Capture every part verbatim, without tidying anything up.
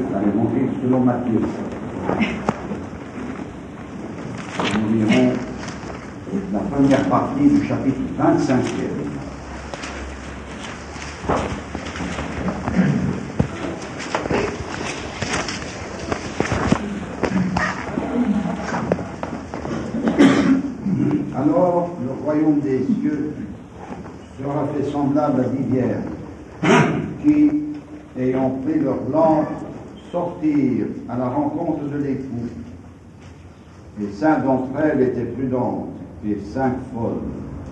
dans l'évangile selon Matthieu. Nous lirons la première partie du chapitre vingt-cinquième. Alors, le royaume des cieux sera fait semblable à dix vierges qui, ayant pris leur lampe, sortirent à la rencontre de l'époux. Et cinq d'entre elles étaient prudentes et cinq folles.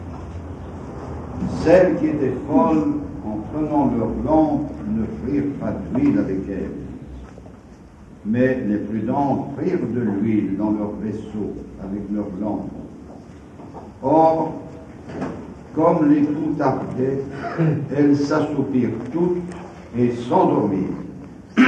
Celles qui étaient folles, en prenant leur lampe, ne prirent pas d'huile avec elles. Mais les prudentes prirent de l'huile dans leur vaisseau avec leur lampe. Or, comme l'époux tardait, elles s'assoupirent toutes et s'endormirent.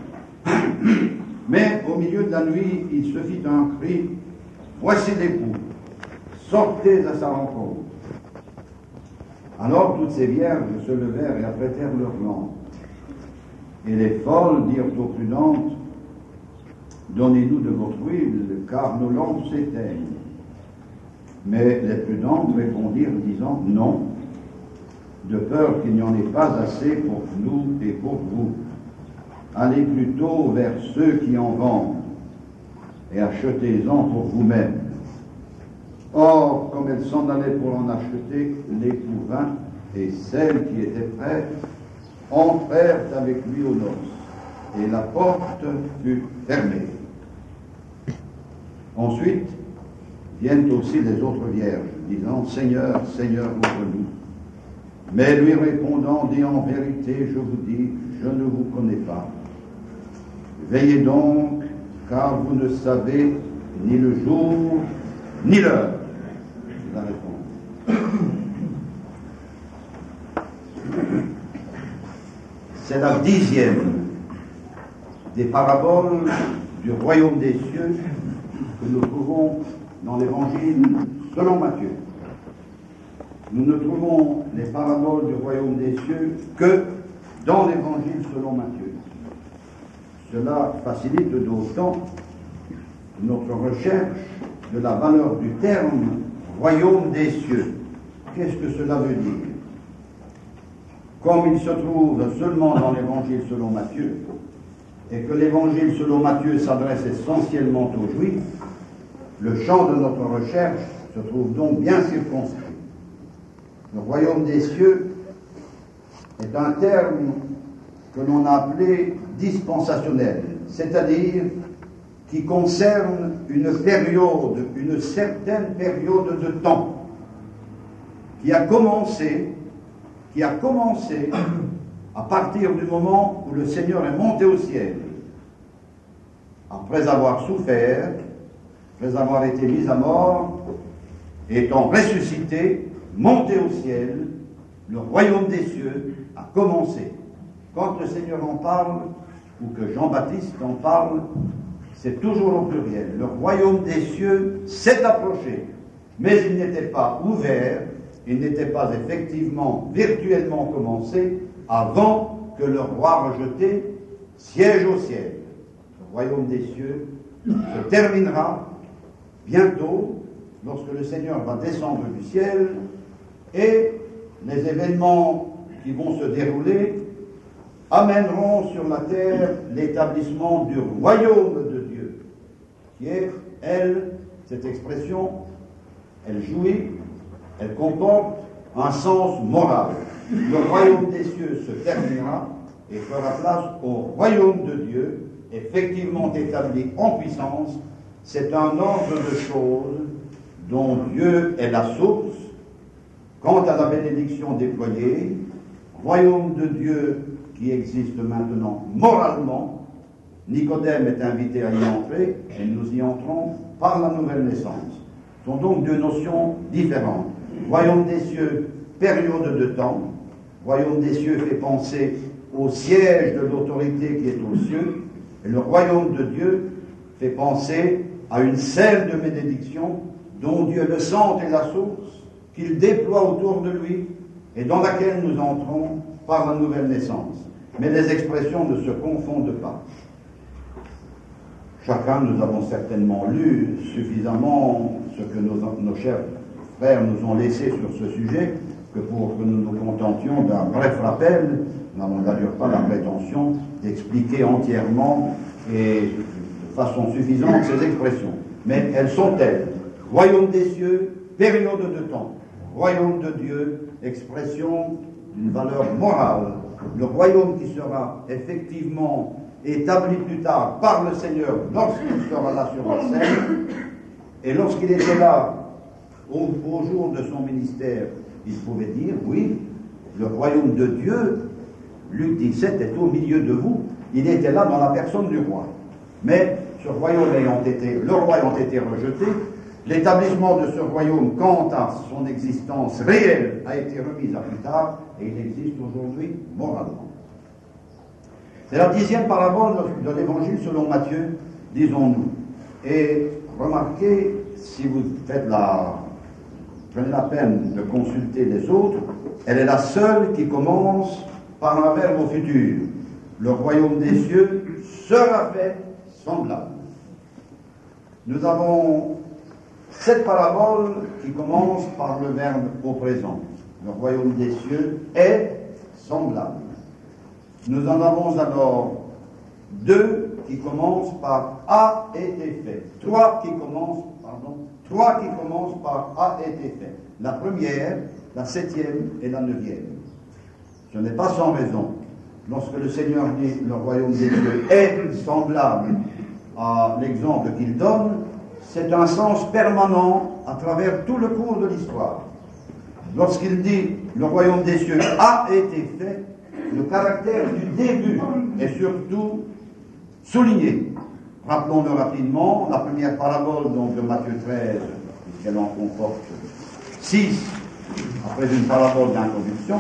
Mais au milieu de la nuit, il se fit un cri, « Voici l'époux, sortez à sa rencontre. » Alors toutes ces vierges se levèrent et apprêtèrent leurs lampes. Et les folles dirent aux prudentes, « Donnez-nous de votre huile, car nos lampes s'éteignent. » Mais les prudentes répondirent, disant, « Non, de peur qu'il n'y en ait pas assez pour nous et pour vous. Allez plutôt vers ceux qui en vendent, et achetez-en pour vous-mêmes. » Or, comme elles s'en allaient pour en acheter, l'époux vint, et celles qui étaient prêtes entrèrent avec lui aux noces, et la porte fut fermée. Ensuite, viennent aussi les autres vierges, disant, « Seigneur, Seigneur, ouvre-nous. » Mais lui répondant, dit, « En vérité, je vous dis, je ne vous connais pas. Veillez donc, car vous ne savez ni le jour, ni l'heure. » C'est la réponse. C'est la dixième des paraboles du royaume des cieux que nous trouvons dans l'évangile selon Matthieu. Nous ne trouvons les paraboles du royaume des cieux que dans l'évangile selon Matthieu. Cela facilite d'autant notre recherche de la valeur du terme royaume des cieux. Qu'est-ce que cela veut dire? Comme il se trouve seulement dans l'évangile selon Matthieu, et que l'évangile selon Matthieu s'adresse essentiellement aux Juifs, le champ de notre recherche se trouve donc bien circonscrit. Le royaume des cieux est un terme que l'on a appelé dispensationnel, c'est-à-dire qui concerne une période, une certaine période de temps, qui a commencé, qui a commencé à partir du moment où le Seigneur est monté au ciel, après avoir souffert, après avoir été mis à mort, étant ressuscité, monté au ciel, le royaume des cieux a commencé. Quand le Seigneur en parle, ou que Jean-Baptiste en parle, c'est toujours au pluriel. Le royaume des cieux s'est approché, mais il n'était pas ouvert, il n'était pas effectivement, virtuellement commencé, avant que le roi rejeté siège au ciel. Le royaume des cieux se terminera bientôt, lorsque le Seigneur va descendre du ciel, et les événements qui vont se dérouler amèneront sur la terre l'établissement du royaume de Dieu, qui est, elle, cette expression, elle jouit, elle comporte un sens moral. Le royaume des cieux se terminera et fera place au royaume de Dieu, effectivement établi en puissance. C'est un ordre de choses dont Dieu est la source. Quant à la bénédiction déployée, royaume de Dieu qui existe maintenant moralement, Nicodème est invité à y entrer et nous y entrons par la nouvelle naissance. Ce sont donc deux notions différentes. Royaume des cieux, période de temps. Royaume des cieux fait penser au siège de l'autorité qui est aux cieux, et le royaume de Dieu fait penser à une selle de bénédiction dont Dieu le centre et la source, qu'il déploie autour de lui et dans laquelle nous entrons par la nouvelle naissance. Mais les expressions ne se confondent pas. chacun, nous avons certainement lu suffisamment ce que nos, nos chers frères nous ont laissé sur ce sujet, que pour que nous nous contentions d'un bref rappel. Nous n'avons d'ailleurs pas la prétention d'expliquer entièrement et de façon suffisante ces expressions. Mais elles sont telles. Royaume des cieux, période de temps. Royaume de Dieu, expression d'une valeur morale. Le royaume qui sera effectivement établi plus tard par le Seigneur lorsqu'il sera là sur la scène. Et lorsqu'il était là, au, au jour de son ministère, il pouvait dire, oui, le royaume de Dieu, Luc dix-sept, est au milieu de vous. Il était là dans la personne du roi. Mais ce royaume ayant été, le roi ayant été rejeté, l'établissement de ce royaume, quant à son existence réelle, a été remis à plus tard, et il existe aujourd'hui moralement. C'est la dixième parabole de l'évangile selon Matthieu, disons-nous. Et remarquez, si vous faites la, prenez la peine de consulter les autres, elle est la seule qui commence par un verbe au futur. Le royaume des cieux sera fait semblable. Nous avons cette parabole qui commence par le verbe au présent. Le royaume des cieux est semblable. Nous en avons alors deux qui commencent par a été fait. Trois qui commencent, pardon, trois qui commencent par a été fait. La première, la septième et la neuvième. Ce n'est pas sans raison. Lorsque le Seigneur dit le royaume des cieux est semblable à l'exemple qu'il donne, c'est un sens permanent à travers tout le cours de l'histoire. Lorsqu'il dit le royaume des cieux a été fait, le caractère du début est surtout souligné. Rappelons-le rapidement, la première parabole donc, de Matthieu treize, puisqu'elle en comporte six, après une parabole d'introduction.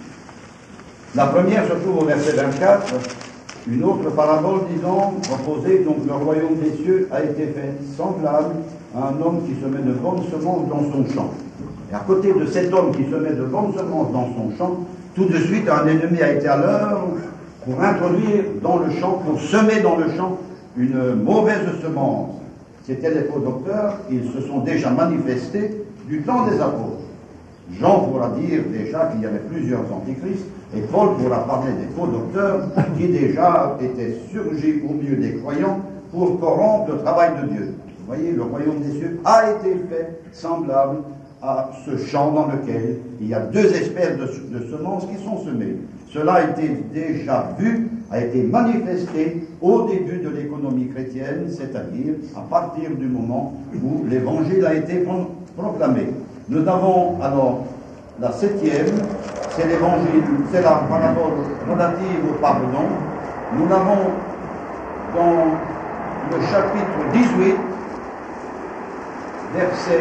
La première se trouve au verset vingt-quatre, une autre parabole disant, proposée, donc le royaume des cieux a été fait semblable à un homme qui se met de bonnes semences dans son champ. Et à côté de cet homme qui se met de bonnes semences dans son champ, tout de suite un ennemi a été à l'œuvre pour introduire dans le champ, pour semer dans le champ une mauvaise semence. C'étaient les faux docteurs, ils se sont déjà manifestés du temps des apôtres. Jean pourra dire déjà qu'il y avait plusieurs antichrists, et Paul pourra parler des faux docteurs qui déjà étaient surgis au milieu des croyants pour corrompre le travail de Dieu. Vous voyez, le royaume des cieux a été fait semblable à ce champ dans lequel il y a deux espèces de, de semences qui sont semées. Cela a été déjà vu, a été manifesté au début de l'économie chrétienne, c'est-à-dire à partir du moment où l'évangile a été proclamé. Nous avons alors la septième, c'est l'évangile, c'est la parabole relative au pardon. Nous l'avons dans le chapitre dix-huit, verset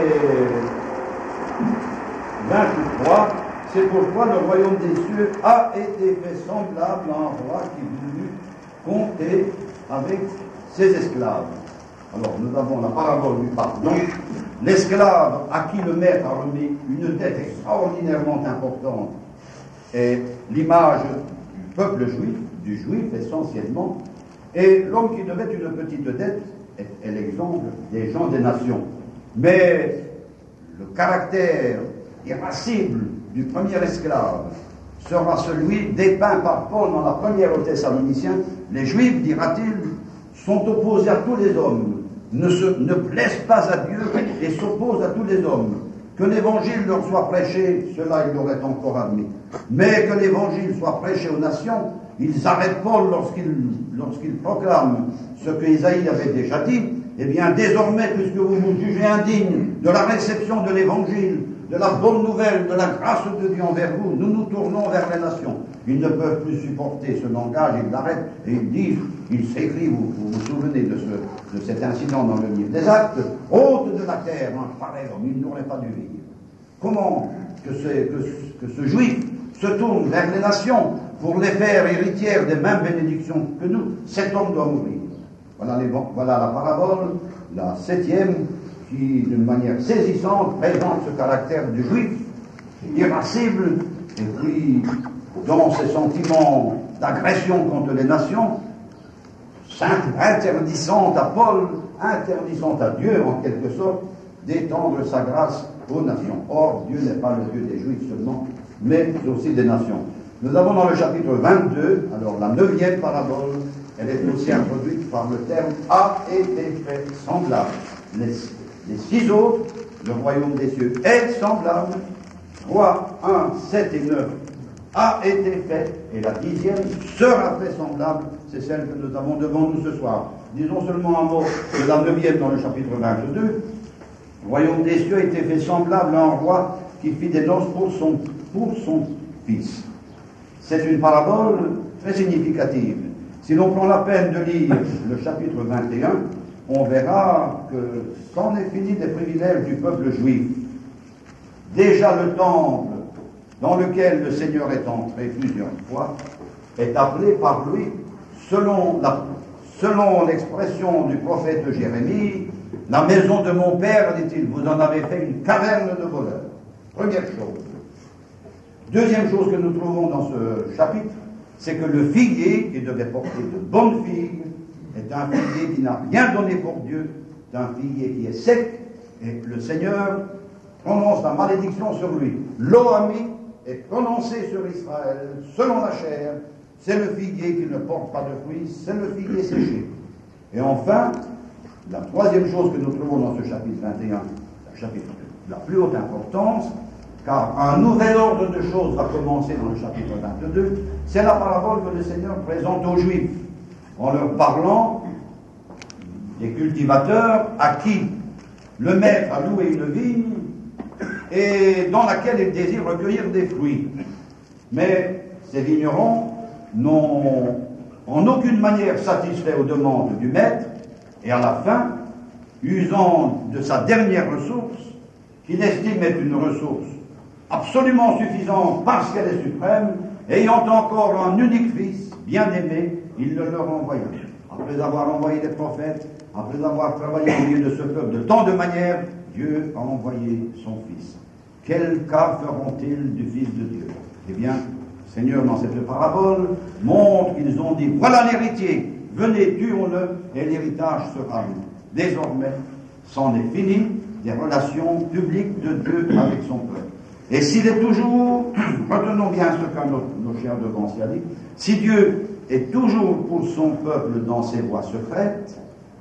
vingt-trois, c'est pourquoi le royaume des cieux a été fait semblable à un roi qui voulut compter avec ses esclaves. Alors, nous avons la parabole du pardon. L'esclave à qui le maître a remis une dette extraordinairement importante est l'image du peuple juif, du juif essentiellement, et l'homme qui devait une petite dette est, est l'exemple des gens des nations. Mais le caractère irascible du premier esclave sera celui dépeint par Paul dans la première aux Thessaloniciens. Les Juifs, dira-t-il, sont opposés à tous les hommes, ne, se, ne plaisent pas à Dieu et s'opposent à tous les hommes. Que l'évangile leur soit prêché, cela ils l'auraient encore admis. Mais que l'évangile soit prêché aux nations, ils arrêtent Paul lorsqu'il, lorsqu'il proclame ce que Isaïe avait déjà dit. Eh bien, désormais, puisque vous vous jugez indigne de la réception de l'évangile, de la bonne nouvelle, de la grâce de Dieu envers vous, nous nous tournons vers les nations. Ils ne peuvent plus supporter ce langage, ils l'arrêtent et ils disent, ils s'écrivent, vous, vous vous souvenez de, ce, de cet incident dans le livre des Actes, hôte de la terre, un pareil homme, il n'aurait pas dû vivre. Comment que ce, que, que ce juif se tourne vers les nations pour les faire héritières des mêmes bénédictions que nous? Cet homme doit mourir. Voilà, les, voilà la parabole, la septième, qui, d'une manière saisissante, présente ce caractère du juif, irascible, et puis, dans ses sentiments d'agression contre les nations, interdisant à Paul, interdisant à Dieu, en quelque sorte, d'étendre sa grâce aux nations. Or, Dieu n'est pas le Dieu des Juifs seulement, mais aussi des nations. Nous avons dans le chapitre vingt-deux, alors la neuvième parabole, elle est aussi introduite par le terme « a été fait semblable ». Les, les six autres, le royaume des cieux est semblable. trois, un, sept et neuf a été fait, et la dixième sera fait semblable. C'est celle que nous avons devant nous ce soir. Disons seulement un mot de la neuvième dans le chapitre vingt-deux. Le royaume des cieux a été fait semblable à un roi qui fit des noces pour son, pour son fils. C'est une parabole très significative. Si l'on prend la peine de lire le chapitre vingt et un, on verra que c'en est fini des privilèges du peuple juif. Déjà le temple dans lequel le Seigneur est entré plusieurs fois est appelé par lui, selon, la, selon l'expression du prophète Jérémie, la maison de mon père, dit-il, vous en avez fait une caverne de voleurs. Première chose. Deuxième chose que nous trouvons dans ce chapitre, c'est que le figuier, qui devait porter de bonnes figues, est un figuier qui n'a rien donné pour Dieu, c'est un figuier qui est sec, et le Seigneur prononce la malédiction sur lui. L'Oami est prononcé sur Israël, selon la chair, c'est le figuier qui ne porte pas de fruits, c'est le figuier séché. Et enfin, la troisième chose que nous trouvons dans ce chapitre vingt et un, le chapitre de la plus haute importance, car un nouvel ordre de choses va commencer dans le chapitre vingt-deux, c'est la parabole que le Seigneur présente aux Juifs, en leur parlant des cultivateurs à qui le maître a loué une vigne et dans laquelle il désire recueillir des fruits. Mais ces vignerons n'ont en aucune manière satisfait aux demandes du maître, et à la fin, usant de sa dernière ressource, qu'il estime être une ressource absolument suffisante parce qu'elle est suprême, ayant encore un unique fils, bien-aimé, il le leur envoya. Après avoir envoyé des prophètes, après avoir travaillé au milieu de ce peuple de tant de manières, Dieu a envoyé son fils. Quel cas feront-ils du Fils de Dieu? Eh bien, le Seigneur, dans cette parabole, montre qu'ils ont dit, voilà l'héritier, venez, tuons-le, et l'héritage sera nous. Désormais, c'en est fini des relations publiques de Dieu avec son peuple. Et s'il est toujours, retenons bien ce qu'un nos chers devanciers a dit, si Dieu est toujours pour son peuple dans ses voies secrètes,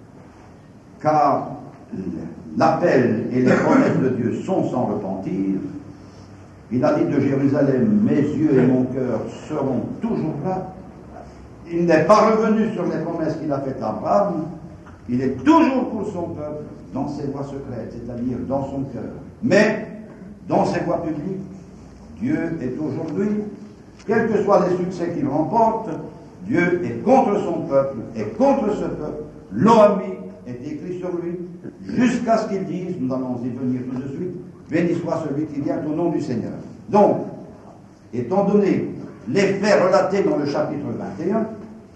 car l'appel et les promesses de Dieu sont sans repentir, il a dit de Jérusalem, mes yeux et mon cœur seront toujours là. Il n'est pas revenu sur les promesses qu'il a faites à Abraham, il est toujours pour son peuple dans ses voies secrètes, c'est-à-dire dans son cœur. Mais, dans ses voies publiques, Dieu est aujourd'hui, quels que soient les succès qu'il remporte, Dieu est contre son peuple, et contre ce peuple, l'Oami est écrit sur lui, jusqu'à ce qu'il dise, nous allons y venir tout de suite, béni soit celui qui vient au nom du Seigneur. Donc, étant donné les faits relatés dans le chapitre vingt et un,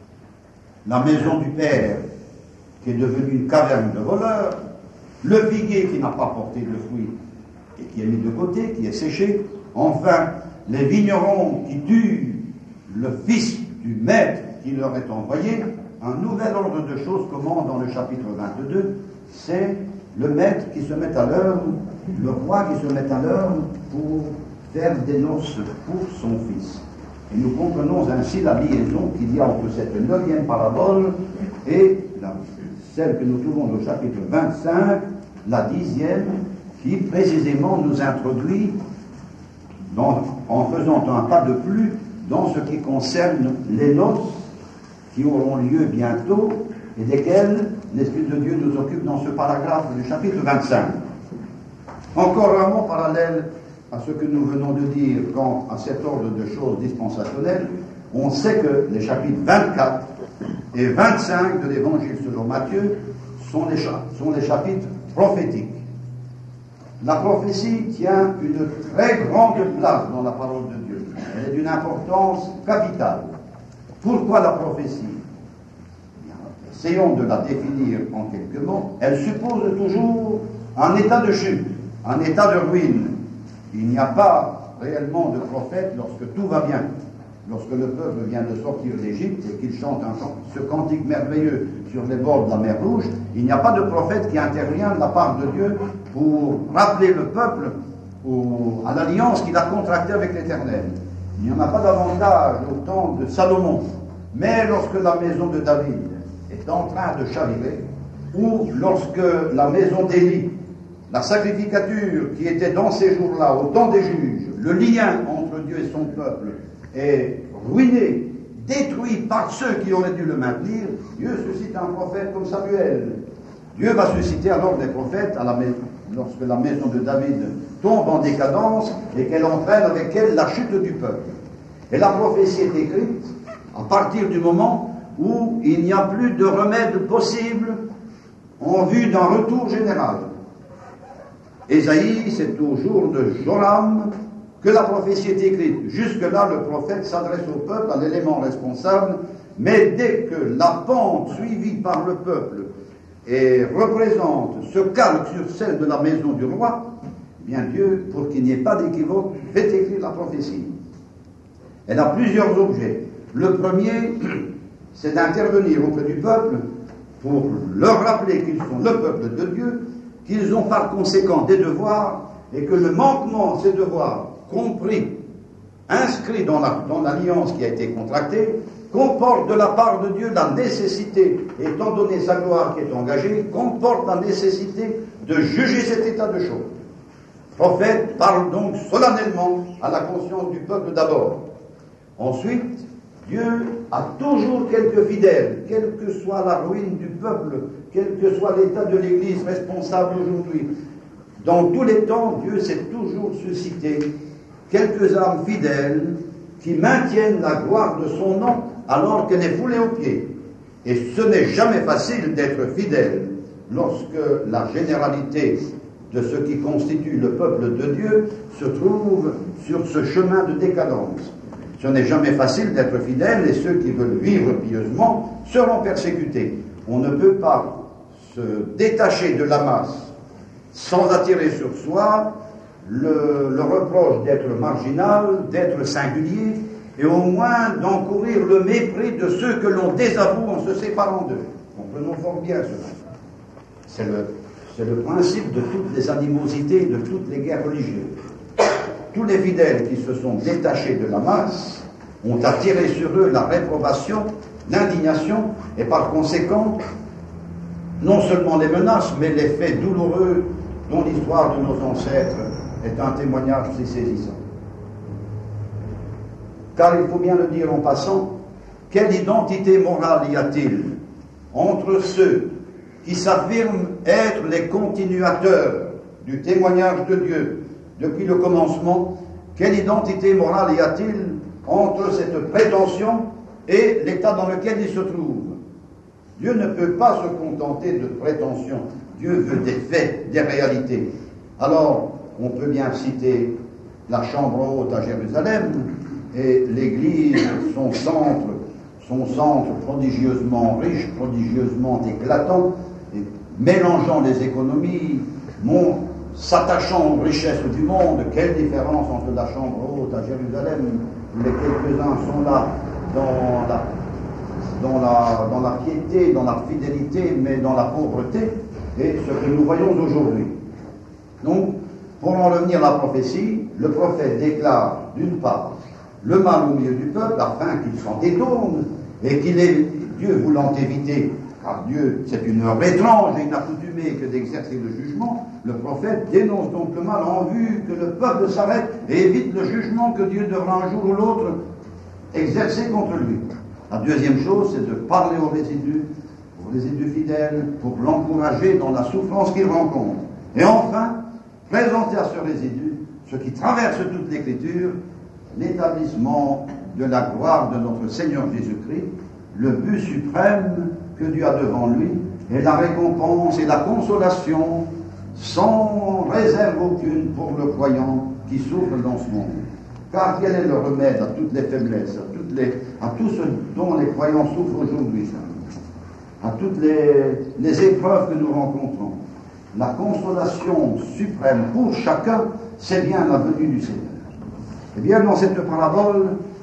la maison du Père qui est devenue une caverne de voleurs, le figuier qui n'a pas porté de fruits et qui est mis de côté, qui est séché, enfin, les vignerons qui tuent le fils du maître qui leur est envoyé, un nouvel ordre de choses commence dans le chapitre vingt-deux, c'est le maître qui se met à l'œuvre, le roi qui se met à l'œuvre pour faire des noces pour son fils. Et nous comprenons ainsi la liaison qu'il y a entre cette neuvième parabole et la, celle que nous trouvons au chapitre vingt-cinq, la dixième, qui précisément nous introduit dans, en faisant un pas de plus dans ce qui concerne les noces qui auront lieu bientôt et desquelles l'Esprit de Dieu nous occupe dans ce paragraphe du chapitre vingt-cinq. Encore un mot parallèle à ce que nous venons de dire quant à cet ordre de choses dispensationnelles. On sait que les chapitres vingt-quatre et vingt-cinq de l'Évangile selon Matthieu sont les, sont les chapitres prophétiques. La prophétie tient une très grande place dans la parole de Dieu. Elle est d'une importance capitale. Pourquoi la prophétie? Bien, essayons de la définir en quelques mots. Elle suppose toujours un état de chute, un état de ruine. Il n'y a pas réellement de prophète lorsque tout va bien. lorsque le peuple vient de sortir d'Égypte et qu'il chante un chant, ce cantique merveilleux sur les bords de la mer Rouge, il n'y a pas de prophète qui intervient de la part de Dieu pour rappeler le peuple au, à l'alliance qu'il a contractée avec l'Éternel. Il n'y en a pas davantage au temps de Salomon. Mais lorsque la maison de David est en train de chavirer, ou lorsque la maison d'Élie, la sacrificature qui était dans ces jours-là, au temps des juges, le lien entre Dieu et son peuple est ruiné, détruit par ceux qui auraient dû le maintenir, Dieu suscite un prophète comme Samuel. Dieu va susciter alors des prophètes à la maison, lorsque la maison de David tombe en décadence et qu'elle entraîne avec elle la chute du peuple. Et la prophétie est écrite à partir du moment où il n'y a plus de remède possible en vue d'un retour général. Ésaïe, c'est au jour de Joram que la prophétie est écrite. Jusque-là, le prophète s'adresse au peuple, à l'élément responsable, mais dès que la pente suivie par le peuple et représente, se calque sur celle de la maison du roi, eh bien Dieu, pour qu'il n'y ait pas d'équivoque, fait écrire la prophétie. Elle a plusieurs objets. Le premier, c'est d'intervenir auprès du peuple pour leur rappeler qu'ils sont le peuple de Dieu, qu'ils ont par conséquent des devoirs, et que le manquement de ces devoirs, compris, inscrit dans, la, dans l'alliance qui a été contractée, comporte de la part de Dieu la nécessité, étant donné sa gloire qui est engagée, comporte la nécessité de juger cet état de choses. Le prophète parle donc solennellement à la conscience du peuple d'abord. Ensuite, Dieu a toujours quelques fidèles, quelle que soit la ruine du peuple, quel que soit l'état de l'Église responsable aujourd'hui. Dans tous les temps, Dieu s'est toujours suscité quelques âmes fidèles qui maintiennent la gloire de son nom alors qu'elle est foulée aux pieds. Et ce n'est jamais facile d'être fidèle lorsque la généralité de ce qui constitue le peuple de Dieu se trouve sur ce chemin de décadence. Ce n'est jamais facile d'être fidèle et ceux qui veulent vivre pieusement seront persécutés. On ne peut pas se détacher de la masse sans attirer sur soi le, le reproche d'être marginal, d'être singulier, et au moins d'encourir le mépris de ceux que l'on désavoue en se séparant d'eux. Comprenons fort bien cela. C'est le, c'est le principe de toutes les animosités, de toutes les guerres religieuses. Tous les fidèles qui se sont détachés de la masse ont attiré sur eux la réprobation, l'indignation, et par conséquent, non seulement les menaces, mais les faits douloureux dont l'histoire de nos ancêtres est un témoignage si saisissant. Car il faut bien le dire en passant, quelle identité morale y a-t-il entre ceux qui s'affirment être les continuateurs du témoignage de Dieu depuis le commencement? Quelle identité morale y a-t-il entre cette prétention et l'état dans lequel il se trouve? Dieu ne peut pas se contenter de prétentions. Dieu veut des faits, des réalités. Alors, on peut bien citer la chambre haute à Jérusalem et l'Église, son centre, son centre prodigieusement riche, prodigieusement éclatant, et mélangeant les économies, mon, s'attachant aux richesses du monde. Quelle différence entre la chambre haute à Jérusalem, où les quelques-uns sont là dans la, dans, la, dans la piété, dans la fidélité, mais dans la pauvreté, et ce que nous voyons aujourd'hui. Donc, pour en revenir à la prophétie, le prophète déclare d'une part le mal au milieu du peuple afin qu'il s'en détourne et qu'il ait, Dieu voulant éviter, car Dieu c'est une heure étrange et inaccoutumée que d'exercer le jugement, le prophète dénonce donc le mal en vue que le peuple s'arrête et évite le jugement que Dieu devra un jour ou l'autre exercer contre lui. La deuxième chose, c'est de parler aux résidus, aux résidus fidèles, pour l'encourager dans la souffrance qu'il rencontre. Et enfin, présenter à ce résidu, ce qui traverse toute l'Écriture, l'établissement de la gloire de notre Seigneur Jésus-Christ, le but suprême que Dieu a devant lui, et la récompense et la consolation sans réserve aucune pour le croyant qui souffre dans ce monde. Car quel est le remède à toutes les faiblesses, à, toutes les, à tout ce dont les croyants souffrent aujourd'hui, à toutes les, les épreuves que nous rencontrons? La consolation suprême pour chacun, c'est bien la venue du Seigneur. Eh bien, dans cette parabole,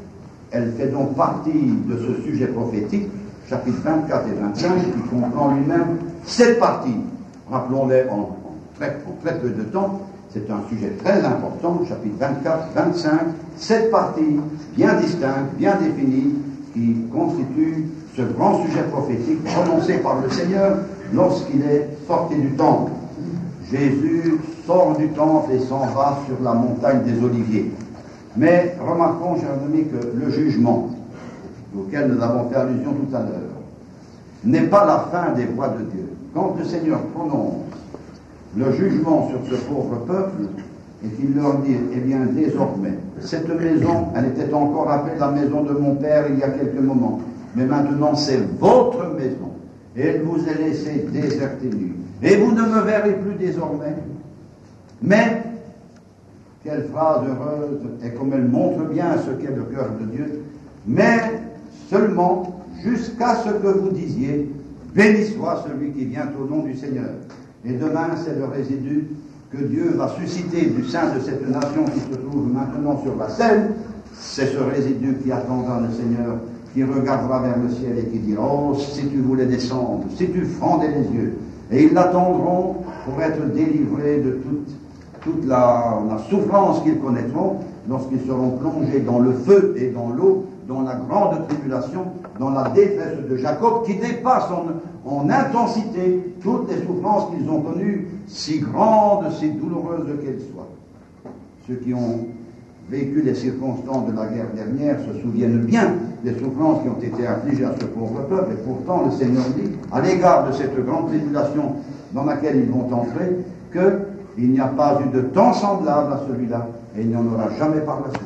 Elle fait donc partie de ce sujet prophétique, chapitre vingt-quatre et vingt-cinq, qui comprend lui-même sept parties. Rappelons-les en, en, très, en très peu de temps. C'est un sujet très important, chapitre vingt-quatre, vingt-cinq, sept parties bien distinctes, bien définies, qui constituent ce grand sujet prophétique prononcé par le Seigneur lorsqu'il est sorti du temple. Jésus sort du temple et s'en va sur la montagne des Oliviers. Mais remarquons, chers amis, que le jugement, auquel nous avons fait allusion tout à l'heure, n'est pas la fin des voies de Dieu. Quand le Seigneur prononce le jugement sur ce pauvre peuple, et qu'il leur dit, eh bien, désormais, cette maison, elle était encore appelée la maison de mon Père il y a quelques moments, mais maintenant c'est votre maison, et elle vous est laissée déserte et nue, et vous ne me verrez plus désormais. Mais, quelle phrase heureuse, et comme elle montre bien ce qu'est le cœur de Dieu, mais seulement jusqu'à ce que vous disiez, béni soit celui qui vient au nom du Seigneur. Et demain, c'est le résidu que Dieu va susciter du sein de cette nation qui se trouve maintenant sur la scène. C'est ce résidu qui attendra le Seigneur, qui regardera vers le ciel et qui dira, oh, si tu voulais descendre, si tu fendais les yeux. Et ils l'attendront pour être délivrés de toute, toute la, la souffrance qu'ils connaîtront lorsqu'ils seront plongés dans le feu et dans l'eau, dans la grande tribulation, dans la détresse de Jacob, qui dépasse en, en intensité toutes les souffrances qu'ils ont connues, si grandes, si douloureuses qu'elles soient. Ceux qui ont vécu les circonstances de la guerre dernière se souviennent bien des souffrances qui ont été infligées à ce pauvre peuple, et pourtant le Seigneur dit, à l'égard de cette grande tribulation dans laquelle ils vont entrer, qu'il n'y a pas eu de temps semblable à celui-là, et il n'y en aura jamais par la suite.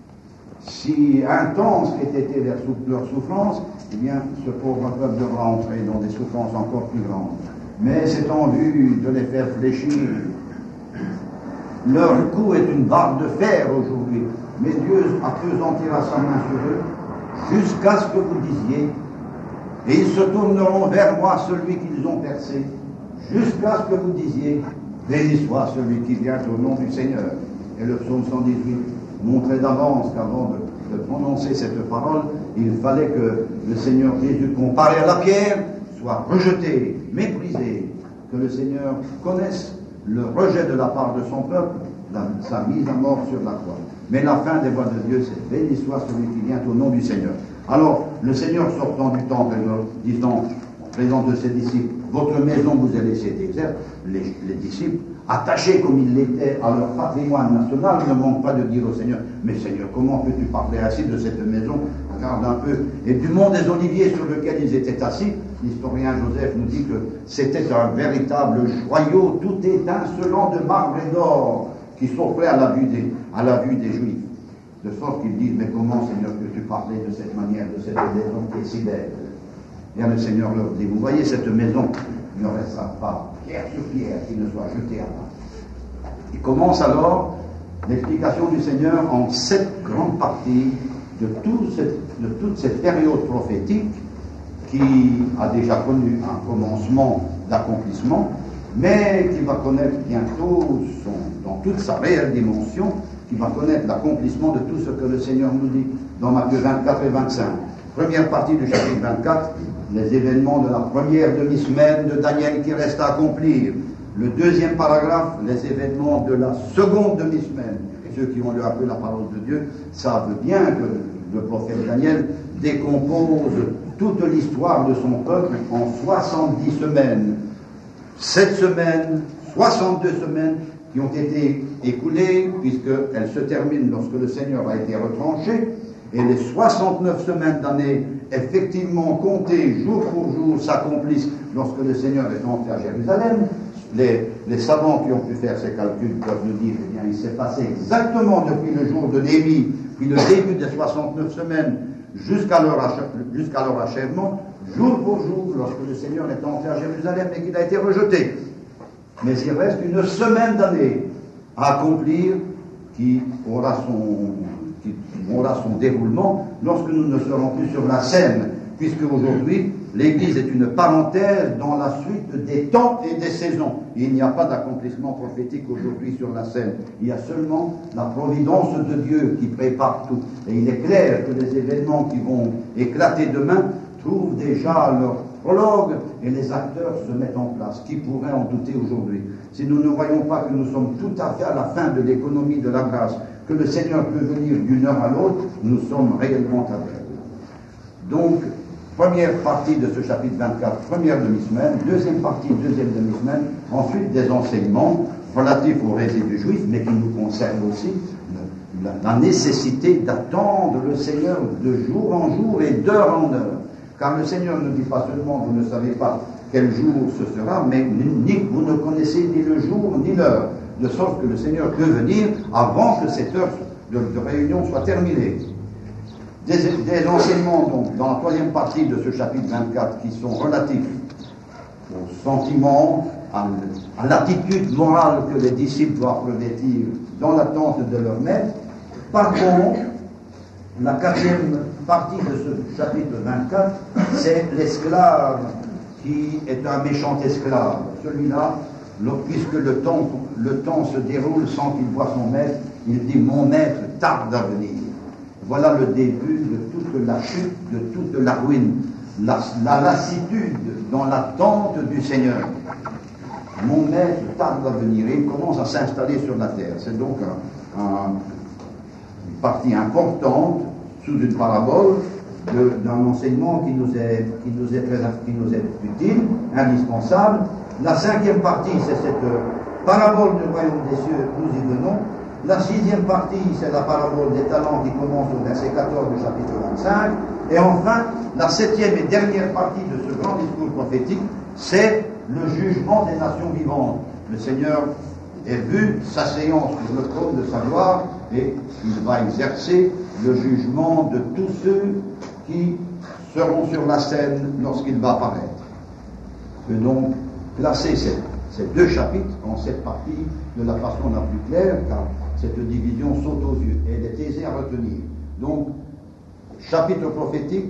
Si intense qu'aient été leurs souffrances, eh bien, ce pauvre peuple devra entrer dans des souffrances encore plus grandes. Mais c'est en vue de les faire fléchir. Leur cou est une barre de fer aujourd'hui, mais Dieu appesantira sa main sur eux, jusqu'à ce que vous disiez, et ils se tourneront vers moi, celui qu'ils ont percé, jusqu'à ce que vous disiez, béni soit celui qui vient au nom du Seigneur. Et le psaume cent dix-huit montrait d'avance qu'avant de, de prononcer cette parole, il fallait que le Seigneur Jésus, comparé à la pierre, soit rejeté, méprisé, que le Seigneur connaisse le rejet de la part de son peuple, la, sa mise à mort sur la croix. Mais la fin des voies de Dieu, c'est béni soit celui qui vient au nom du Seigneur. Alors, le Seigneur sortant du temple et leur disant, en présence de ses disciples, votre maison vous est laissée déserte, les, les disciples, attachés comme ils l'étaient à leur patrimoine national, ne manquent pas de dire au Seigneur, mais Seigneur, comment peux-tu parler ainsi de cette maison? Regarde un peu. Et du mont des Oliviers sur lequel ils étaient assis, l'historien Joseph nous dit que c'était un véritable joyau, tout étincelant de marbre et d'or, qui s'offrait à la vue des, à la vue des Juifs. De sorte qu'ils disent, mais comment, Seigneur, peux-tu parler de cette manière, de cette maison qui est si belle? Bien, le Seigneur leur dit, vous voyez cette maison, il ne restera pas pierre sur pierre qui ne soit jetée à part. Il commence alors l'explication du Seigneur en sept grandes parties de, tout cette, de toute cette période prophétique qui a déjà connu un commencement d'accomplissement, mais qui va connaître bientôt, son, dans toute sa réelle dimension, qui va connaître l'accomplissement de tout ce que le Seigneur nous dit dans Matthieu vingt-quatre et vingt-cinq. Première partie du chapitre vingt-quatre, les événements de la première demi-semaine de Daniel qui reste à accomplir. Le deuxième paragraphe, les événements de la seconde demi-semaine. Et ceux qui ont lu un peu la parole de Dieu savent bien que le prophète Daniel décompose toute l'histoire de son peuple en soixante-dix semaines. Sept semaines, soixante-deux semaines qui ont été écoulées, puisqu'elles se terminent lorsque le Seigneur a été retranché, et les soixante-neuf semaines d'année, effectivement comptées jour pour jour, s'accomplissent lorsque le Seigneur est entré à Jérusalem. Les, les savants qui ont pu faire ces calculs peuvent nous dire, eh bien, il s'est passé exactement depuis le jour de Néhémie, puis le début des soixante-neuf semaines, jusqu'à leur, jusqu'à leur achèvement, jour pour jour, lorsque le Seigneur est entré à Jérusalem et qu'il a été rejeté. Mais il reste une semaine d'année à accomplir qui aura son, qui aura son déroulement lorsque nous ne serons plus sur la scène puisque aujourd'hui, l'Église est une parenthèse dans la suite des temps et des saisons. Il n'y a pas d'accomplissement prophétique aujourd'hui sur la scène. Il y a seulement la providence de Dieu qui prépare tout. Et il est clair que les événements qui vont éclater demain trouvent déjà leur prologue et les acteurs se mettent en place. Qui pourrait en douter aujourd'hui? Si nous ne voyons pas que nous sommes tout à fait à la fin de l'économie de la grâce, que le Seigneur peut venir d'une heure à l'autre, nous sommes réellement aveugles. Donc, première partie de ce chapitre vingt-quatre, première demi-semaine, deuxième partie, deuxième demi-semaine, ensuite des enseignements relatifs au résidu juif, mais qui nous concernent aussi la, la nécessité d'attendre le Seigneur de jour en jour et d'heure en heure. Car le Seigneur ne dit pas seulement, vous ne savez pas quel jour ce sera, mais ni, vous ne connaissez ni le jour ni l'heure, de sorte que le Seigneur peut venir avant que cette heure de, de réunion soit terminée. Des, des enseignements, donc, dans la troisième partie de ce chapitre vingt-quatre, qui sont relatifs aux sentiments, à, à l'attitude morale que les disciples doivent revêtir dans l'attente de leur maître. Par contre, la quatrième partie de ce chapitre vingt-quatre, c'est l'esclave qui est un méchant esclave. Celui-là, puisque le temps, le temps se déroule sans qu'il voie son maître, il dit « Mon maître tarde à venir ». Voilà le début de toute la chute, de toute la ruine, la, la lassitude dans l'attente du Seigneur. Mon maître tarde à venir et il commence à s'installer sur la terre. C'est donc un, un, une partie importante sous une parabole d'un enseignement qui nous, est, qui, nous est très, qui nous est utile, indispensable. La cinquième partie, c'est cette parabole du royaume des cieux, nous y venons. La sixième partie, c'est la parabole des talents qui commence au verset quatorze du chapitre vingt-cinq. Et enfin, la septième et dernière partie de ce grand discours prophétique, c'est le jugement des nations vivantes. Le Seigneur est vu s'asseyant sur le trône de sa gloire et il va exercer le jugement de tous ceux qui seront sur la scène lorsqu'il va apparaître. Je peux donc classer ces, ces deux chapitres en cette partie de la façon la plus claire, car cette division saute aux yeux et elle est aisée à retenir. Donc, chapitre prophétique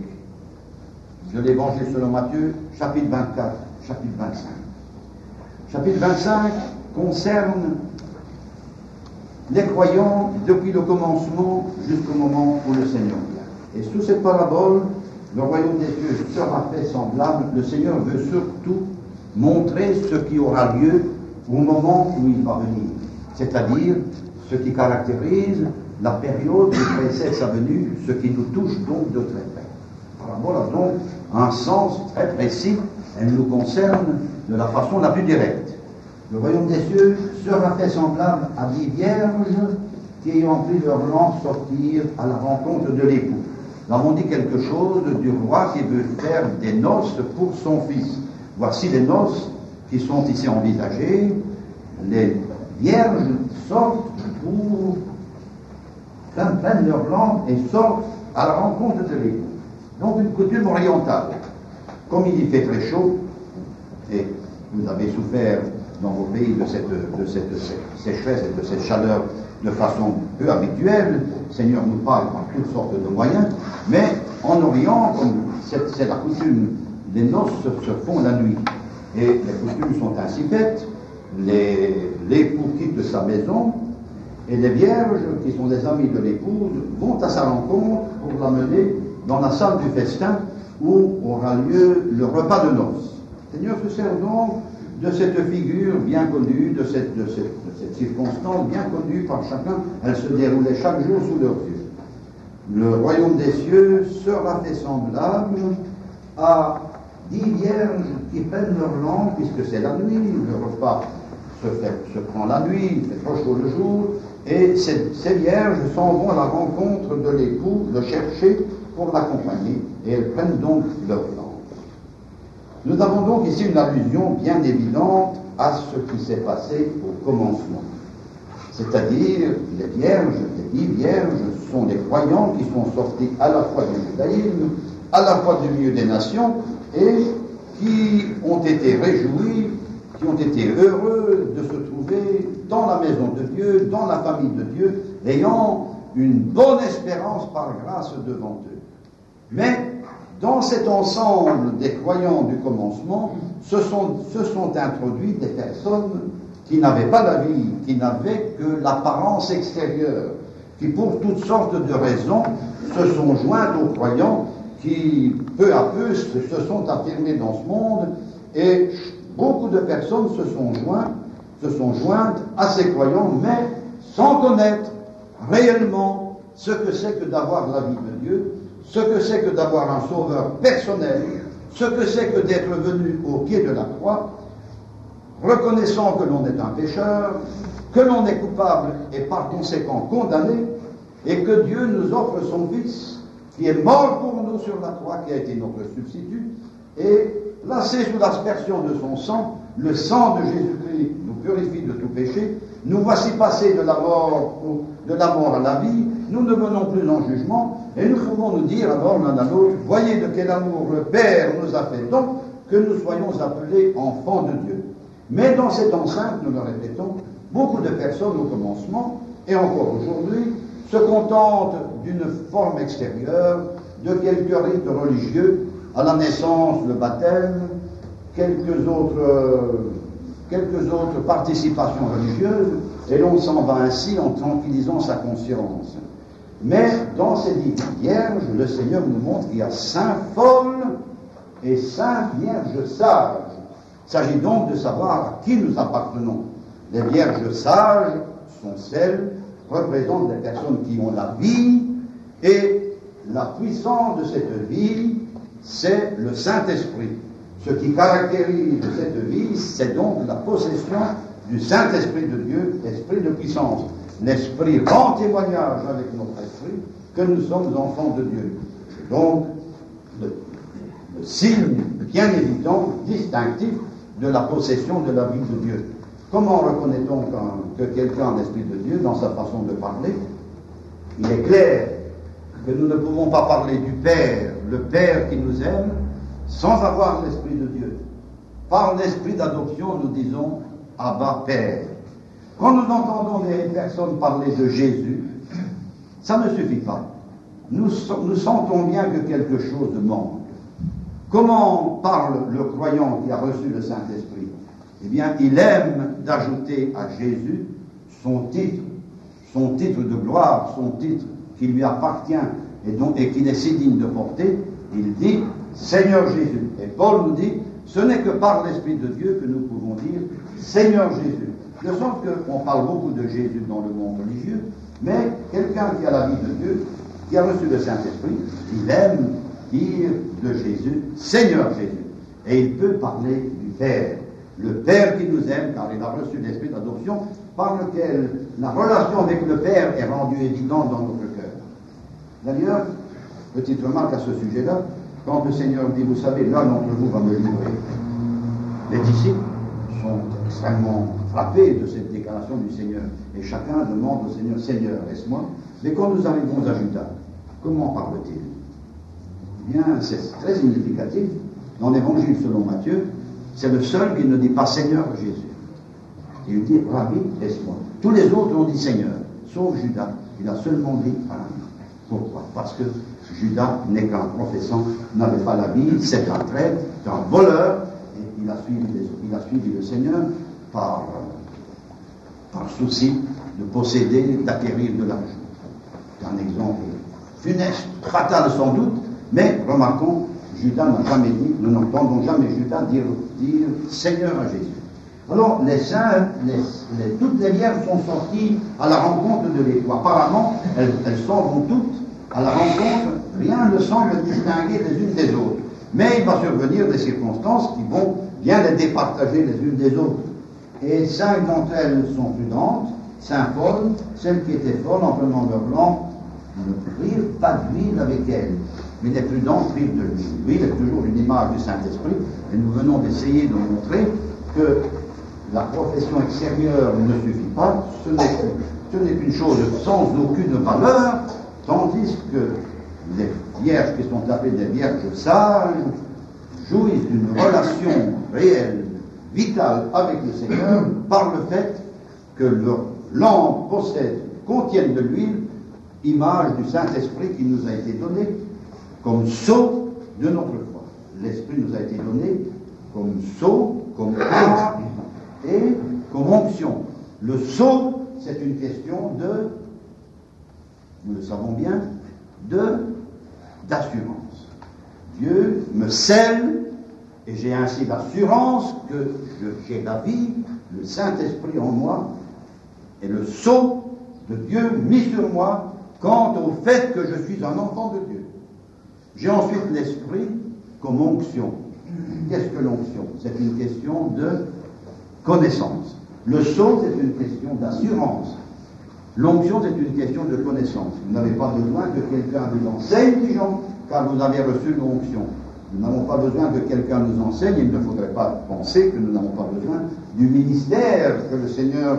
de l'Évangile selon Matthieu, chapitre vingt-quatre, chapitre vingt-cinq. Chapitre vingt-cinq concerne les croyants depuis le commencement jusqu'au moment où le Seigneur vient. Et sous cette parabole, le royaume des cieux sera fait semblable. Le Seigneur veut surtout montrer ce qui aura lieu au moment où il va venir, c'est-à-dire ce qui caractérise la période qui précède sa venue, ce qui nous touche donc de très près. La parabole a donc un sens très précis, elle nous concerne de la façon la plus directe. Le royaume des cieux sera fait semblable à dix vierges qui, ayant pris leur lampe, sortirent à la rencontre de l'époux. Nous avons dit quelque chose du roi qui veut faire des noces pour son fils. Voici les noces qui sont ici envisagées. Les vierges sortent pour prennent leur lampe et sortent à la rencontre de l'époux. Donc une coutume orientale. Comme il y fait très chaud, et vous avez souffert dans vos pays de cette, de cette sécheresse et de cette chaleur de façon peu habituelle, le Seigneur nous parle par toutes sortes de moyens, mais en Orient, comme c'est la coutume, les noces se, se font la nuit. Et les coutumes sont ainsi faites, l'époux quitte sa maison, et les vierges, qui sont des amis de l'épouse, vont à sa rencontre pour l'amener dans la salle du festin où aura lieu le repas de noces. Le Seigneur se sert donc de cette figure bien connue, de cette, de, cette, de cette circonstance bien connue par chacun. Elle se déroulait chaque jour sous leurs yeux. Le royaume des cieux sera fait semblable à dix vierges qui prennent leur lampe, puisque c'est la nuit, le repas se, fait, se prend la nuit, il fait trop chaud le jour, et ces, ces vierges s'en vont à la rencontre de l'époux, le chercher pour l'accompagner, et elles prennent donc leur lampe. Nous avons donc ici une allusion bien évidente à ce qui s'est passé au commencement. C'est-à-dire, les vierges, les dix vierges, sont les croyants qui sont sortis à la fois du judaïsme, à la fois du milieu des nations, et qui ont été réjouis, qui ont été heureux de se trouver dans la maison de Dieu, dans la famille de Dieu, ayant une bonne espérance par grâce devant eux. Mais dans cet ensemble des croyants du commencement, se sont, se sont introduites des personnes qui n'avaient pas la vie, qui n'avaient que l'apparence extérieure, qui pour toutes sortes de raisons se sont jointes aux croyants, qui peu à peu se sont affirmés dans ce monde, et beaucoup de personnes se sont jointes, se sont jointes à ces croyants, mais sans connaître réellement ce que c'est que d'avoir la vie de Dieu, ce que c'est que d'avoir un sauveur personnel, ce que c'est que d'être venu au pied de la croix, reconnaissant que l'on est un pécheur, que l'on est coupable et par conséquent condamné, et que Dieu nous offre son Fils, qui est mort pour nous sur la croix, qui a été notre substitut, et placé sous l'aspersion de son sang, le sang de Jésus-Christ nous purifie de tout péché. Nous voici passés de la mort, de la mort à la vie, nous ne venons plus en jugement, et nous pouvons nous dire alors l'un à l'autre, voyez de quel amour le Père nous a fait don, que nous soyons appelés enfants de Dieu. Mais dans cette enceinte, nous le répétons, beaucoup de personnes au commencement, et encore aujourd'hui, se contentent d'une forme extérieure, de quelques rites religieux, à la naissance, le baptême, quelques autres, euh, quelques autres participations religieuses, et l'on s'en va ainsi en tranquillisant sa conscience. Mais dans ces dix vierges, le Seigneur nous montre qu'il y a cinq folles et cinq vierges sages. Il s'agit donc de savoir à qui nous appartenons. Les vierges sages sont celles qui représentent des personnes qui ont la vie, et la puissance de cette vie, c'est le Saint-Esprit. Ce qui caractérise cette vie, c'est donc la possession du Saint-Esprit de Dieu, esprit de puissance. L'Esprit rend témoignage avec notre esprit que nous sommes enfants de Dieu. C'est donc le, le signe bien évident, distinctif de la possession de la vie de Dieu. Comment reconnaît-on que quelqu'un a l'Esprit de Dieu dans sa façon de parler? Il est clair que nous ne pouvons pas parler du Père, le Père qui nous aime, sans avoir l'Esprit de Dieu. Par l'Esprit d'adoption, nous disons « Abba, Père ». Quand nous entendons des personnes parler de Jésus, ça ne suffit pas. Nous, nous sentons bien que quelque chose manque. Comment parle le croyant qui a reçu le Saint-Esprit? Eh bien, il aime d'ajouter à Jésus son titre, son titre de gloire, son titre qui lui appartient et, donc, et qu'il est si digne de porter. Il dit Seigneur Jésus. Et Paul nous dit, ce n'est que par l'Esprit de Dieu que nous pouvons dire Seigneur Jésus. De sorte qu'on parle beaucoup de Jésus dans le monde religieux, mais quelqu'un qui a la vie de Dieu, qui a reçu le Saint-Esprit, il aime dire de Jésus Seigneur Jésus. Et il peut parler du Père. Le Père qui nous aime, car il a reçu l'Esprit d'adoption, par lequel la relation avec le Père est rendue évidente dans notre cœur. D'ailleurs, petite remarque à ce sujet-là, quand le Seigneur dit, vous savez, l'un d'entre vous va me livrer, les disciples sont extrêmement frappés de cette déclaration du Seigneur. Et chacun demande au Seigneur, Seigneur, laisse-moi. Mais quand nous arrivons à Judas, comment parle-t-il? Eh bien, c'est très significatif. Dans l'Évangile selon Matthieu, c'est le seul qui ne dit pas Seigneur Jésus. Il dit, Rabbi, laisse-moi. Tous les autres ont dit Seigneur, sauf Judas. Il a seulement dit Rabbi. Pourquoi? Parce que Judas n'est qu'un professant, n'avait pas la vie, c'est un traître, c'est un voleur, et il a suivi, les, il a suivi le Seigneur par, par souci de posséder, d'acquérir de l'argent. C'est un exemple funeste, fatal sans doute, mais remarquons, Judas n'a jamais dit, nous n'entendons jamais Judas dire, dire Seigneur à Jésus. Alors, les saints, les, les, toutes les vierges sont sorties à la rencontre de l'étoile. Apparemment, elles, elles s'en vont toutes à la rencontre, rien ne semble distinguer les unes des autres. Mais il va survenir des circonstances qui vont bien les départager les unes des autres. Et cinq d'entre elles sont prudentes, cinq folles, celles qui étaient folles en prenant leur lampe, ne prirent pas d'huile avec elles. Mais les prudentes prirent de l'huile. L'huile est toujours une image du Saint-Esprit, et nous venons d'essayer de montrer que la profession extérieure ne suffit pas, ce n'est, ce n'est qu'une chose sans aucune valeur, tandis que les vierges qui sont appelées des vierges sages jouissent d'une relation réelle, vitale avec le Seigneur, par le fait que leur langue possède, contiennent de l'huile, image du Saint-Esprit qui nous a été donné comme sceau de notre foi. L'Esprit nous a été donné comme sceau, comme arme et comme onction. Le sceau, c'est une question de, nous le savons bien, de d'assurance. Dieu me scelle et j'ai ainsi l'assurance que j'ai la vie, le Saint-Esprit en moi et le sceau de Dieu mis sur moi quant au fait que je suis un enfant de Dieu. J'ai ensuite l'Esprit comme onction. Qu'est-ce que l'onction? C'est une question de connaissance. Le sceau, c'est une question d'assurance. L'onction, c'est une question de connaissance. Vous n'avez pas besoin que quelqu'un vous enseigne, dit Jean, car vous avez reçu l'onction. Nous n'avons pas besoin que quelqu'un nous enseigne. Il ne faudrait pas penser que nous n'avons pas besoin du ministère que le Seigneur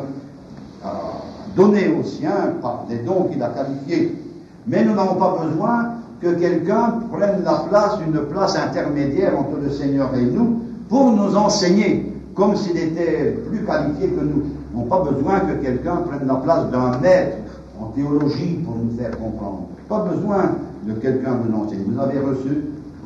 a donné aux siens par des dons qu'il a qualifiés. Mais nous n'avons pas besoin que quelqu'un prenne la place, une place intermédiaire entre le Seigneur et nous, pour nous enseigner, comme s'il était plus qualifié que nous. Nous n'avons pas besoin que quelqu'un prenne la place d'un maître en théologie pour nous faire comprendre. Pas besoin de quelqu'un de nous enseigner. Vous avez reçu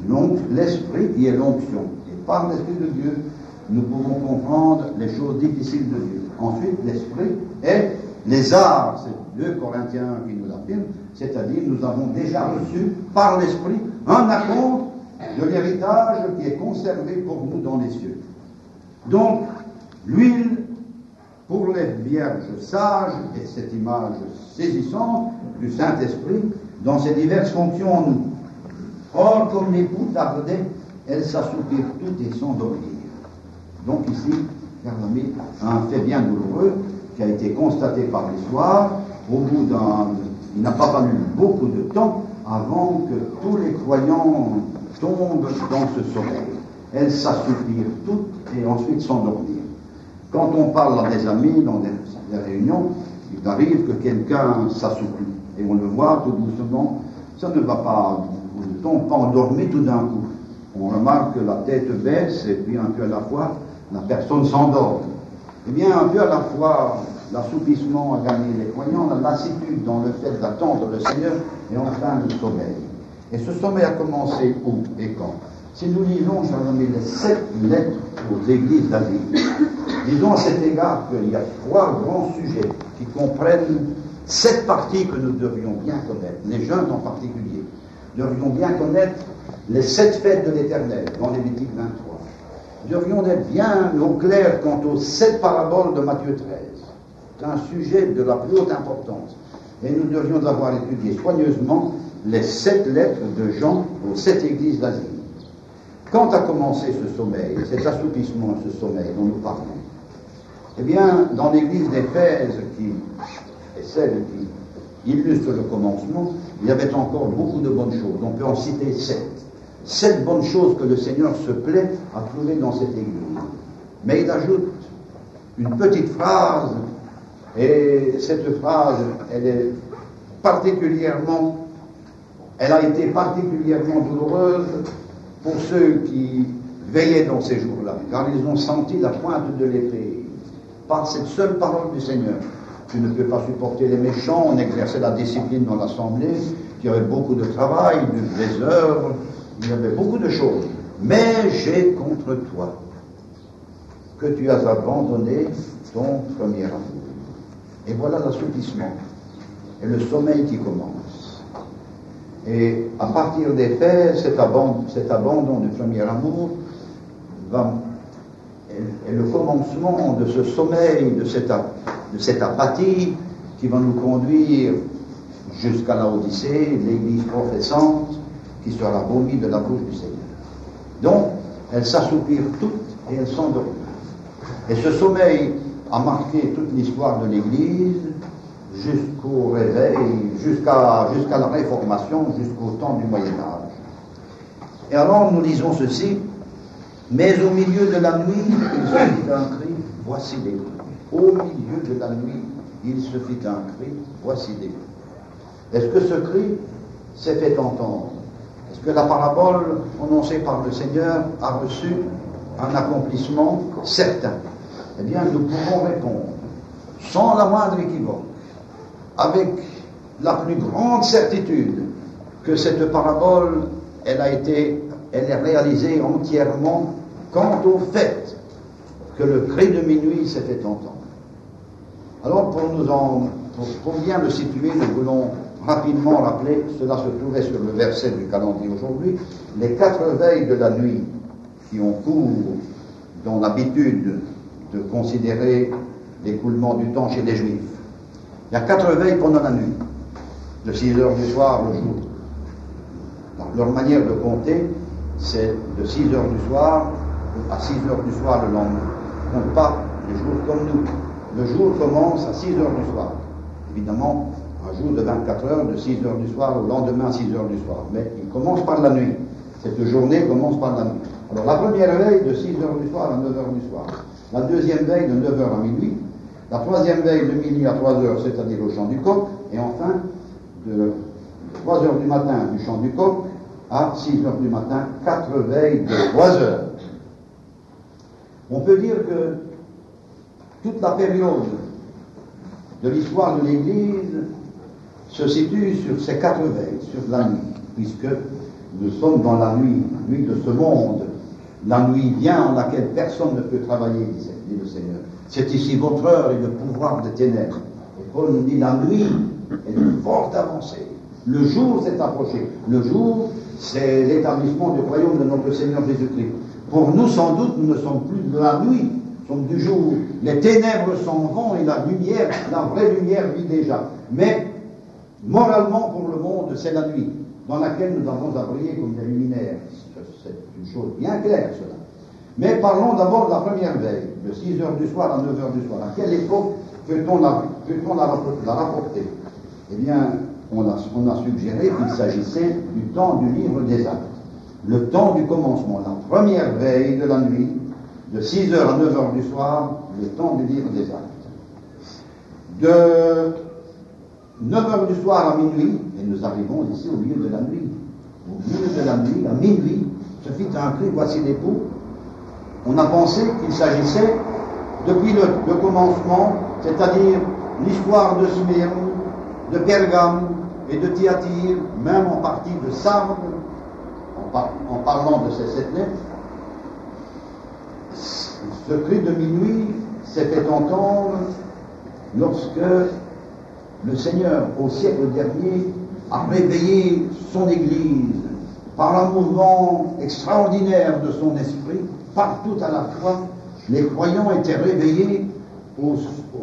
l'Esprit qui est l'onction. Et par l'Esprit de Dieu, nous pouvons comprendre les choses difficiles de Dieu. Ensuite, l'Esprit est les arts. C'est deux Corinthiens qui nous l'affirment. C'est-à-dire, nous avons déjà reçu par l'Esprit un acompte de l'héritage qui est conservé pour nous dans les cieux. Donc, l'huile pour les vierges sages et cette image saisissante du Saint-Esprit dans ses diverses fonctions en nous. Or, comme l'époux tardait, elles s'assoupirent toutes et s'endormirent. Donc ici, chers amis, un fait bien douloureux qui a été constaté par l'histoire. Au bout d'un... Il n'a pas fallu beaucoup de temps avant que tous les croyants tombent dans ce sommeil. Elles s'assoupirent toutes et ensuite s'endormirent. Quand on parle à des amis dans des, des réunions, il arrive que quelqu'un s'assoupit. Et on le voit tout doucement, ça ne va pas, on ne tombe pas endormi tout d'un coup. On remarque que la tête baisse et puis un peu à la fois, la personne s'endort. Eh bien, un peu à la fois, l'assoupissement a gagné les croyants, la lassitude dans le fait d'attendre le Seigneur et enfin le sommeil. Et ce sommeil a commencé où et quand? Si nous lisons, chers amis, les sept lettres aux églises d'Asie, disons à cet égard qu'il y a trois grands sujets qui comprennent sept parties que nous devrions bien connaître, les jeunes en particulier, devrions bien connaître les sept fêtes de l'Éternel dans Lévitique vingt-trois. Devrions être bien au clair quant aux sept paraboles de Matthieu treize. C'est un sujet de la plus haute importance. Et nous devrions avoir étudié soigneusement les sept lettres de Jean aux sept églises d'Asie. Quand a commencé ce sommeil, cet assoupissement, ce sommeil dont nous parlons? Eh bien, dans l'église d'Éphèse, qui est celle qui illustre le commencement, il y avait encore beaucoup de bonnes choses. On peut en citer sept. Sept bonnes choses que le Seigneur se plaît à trouver dans cette église. Mais il ajoute une petite phrase, et cette phrase, elle est particulièrement, elle a été particulièrement douloureuse pour ceux qui veillaient dans ces jours-là, car ils ont senti la pointe de l'épée par cette seule parole du Seigneur. Tu ne peux pas supporter les méchants. On exerçait la discipline dans l'assemblée, il y avait beaucoup de travail, des heures, il y avait beaucoup de choses. Mais j'ai contre toi que tu as abandonné ton premier amour. Et voilà l'assoupissement et le sommeil qui commence. Et à partir des faits, cet abandon, cet abandon du premier amour va, est, est le commencement de ce sommeil, de cette, de cette apathie qui va nous conduire jusqu'à la Odyssée, l'église professante qui sera vomi de la bouche du Seigneur. Donc, elles s'assoupirent toutes et elles s'endorment. Et ce sommeil a marqué toute l'histoire de l'église jusqu'au réveil, jusqu'à, jusqu'à la Réformation, jusqu'au temps du Moyen-Âge. Et alors nous lisons ceci: mais au milieu de la nuit, il se fit un cri, voici des cris. Au milieu de la nuit, il se fit un cri, voici des cris. Est-ce que ce cri s'est fait entendre? Est-ce que la parabole prononcée par le Seigneur a reçu un accomplissement certain? Eh bien, nous pouvons répondre, sans la moindre équivoque, avec la plus grande certitude, que cette parabole, elle a été, elle est réalisée entièrement quant au fait que le cri de minuit s'est fait entendre. Alors, pour, nous en, pour, pour bien le situer, nous voulons rapidement rappeler, cela se trouvait sur le verset du calendrier aujourd'hui, les quatre veilles de la nuit qui ont cours dans l'habitude de considérer l'écoulement du temps chez les Juifs. Il y a quatre veilles pendant la nuit, de six heures du soir au jour. Alors, leur manière de compter, c'est de six heures du soir à six heures du soir le lendemain. On ne compte pas les jours comme nous. Le jour commence à six heures du soir. Évidemment, un jour de vingt-quatre heures, de six heures du soir au lendemain à six heures du soir. Mais il commence par la nuit. Cette journée commence par la nuit. Alors la première veille de six heures du soir à neuf heures du soir. La deuxième veille de neuf heures à minuit. La troisième veille de minuit à trois heures, c'est-à-dire au chant du coq. Et enfin, de trois heures du matin du chant du coq à six heures du matin, quatre veilles de trois heures. On peut dire que toute la période de l'histoire de l'Église se situe sur ces quatre veilles, sur la nuit, puisque nous sommes dans la nuit, la nuit de ce monde. La nuit vient en laquelle personne ne peut travailler, dit le Seigneur. C'est ici votre heure et le pouvoir des ténèbres. Et Paul nous dit, la nuit est fort avancée. Le jour s'est approché. Le jour, c'est l'établissement du royaume de notre Seigneur Jésus-Christ. Pour nous, sans doute, nous ne sommes plus de la nuit, nous sommes du jour. Les ténèbres s'en vont et la lumière, la vraie lumière vit déjà. Mais, moralement, pour le monde, c'est la nuit, dans laquelle nous avons à briller comme des luminaires. C'est une chose bien claire, cela. Mais parlons d'abord de la première veille, de six heures du soir à neuf heures du soir. À quelle époque peut-on la, peut-on la, la rapporter? Eh bien, on a, on a suggéré qu'il s'agissait du temps du livre des actes, le temps du commencement, la première veille de la nuit, de six heures à neuf heures du soir, le temps du livre des actes. De neuf heures du soir à minuit, et nous arrivons ici au milieu de la nuit, au milieu de la nuit, à minuit, se fit un cri, voici l'époux. On a pensé qu'il s'agissait, depuis le, le commencement, c'est-à-dire l'histoire de Smyrne, de Pergame et de Thyatire, même en partie de Sardes, en, par, en parlant de ces sept lettres, ce cri de minuit s'est fait entendre lorsque le Seigneur, au siècle dernier, a réveillé son Église par un mouvement extraordinaire de son esprit. Partout à la fois, les croyants étaient réveillés au,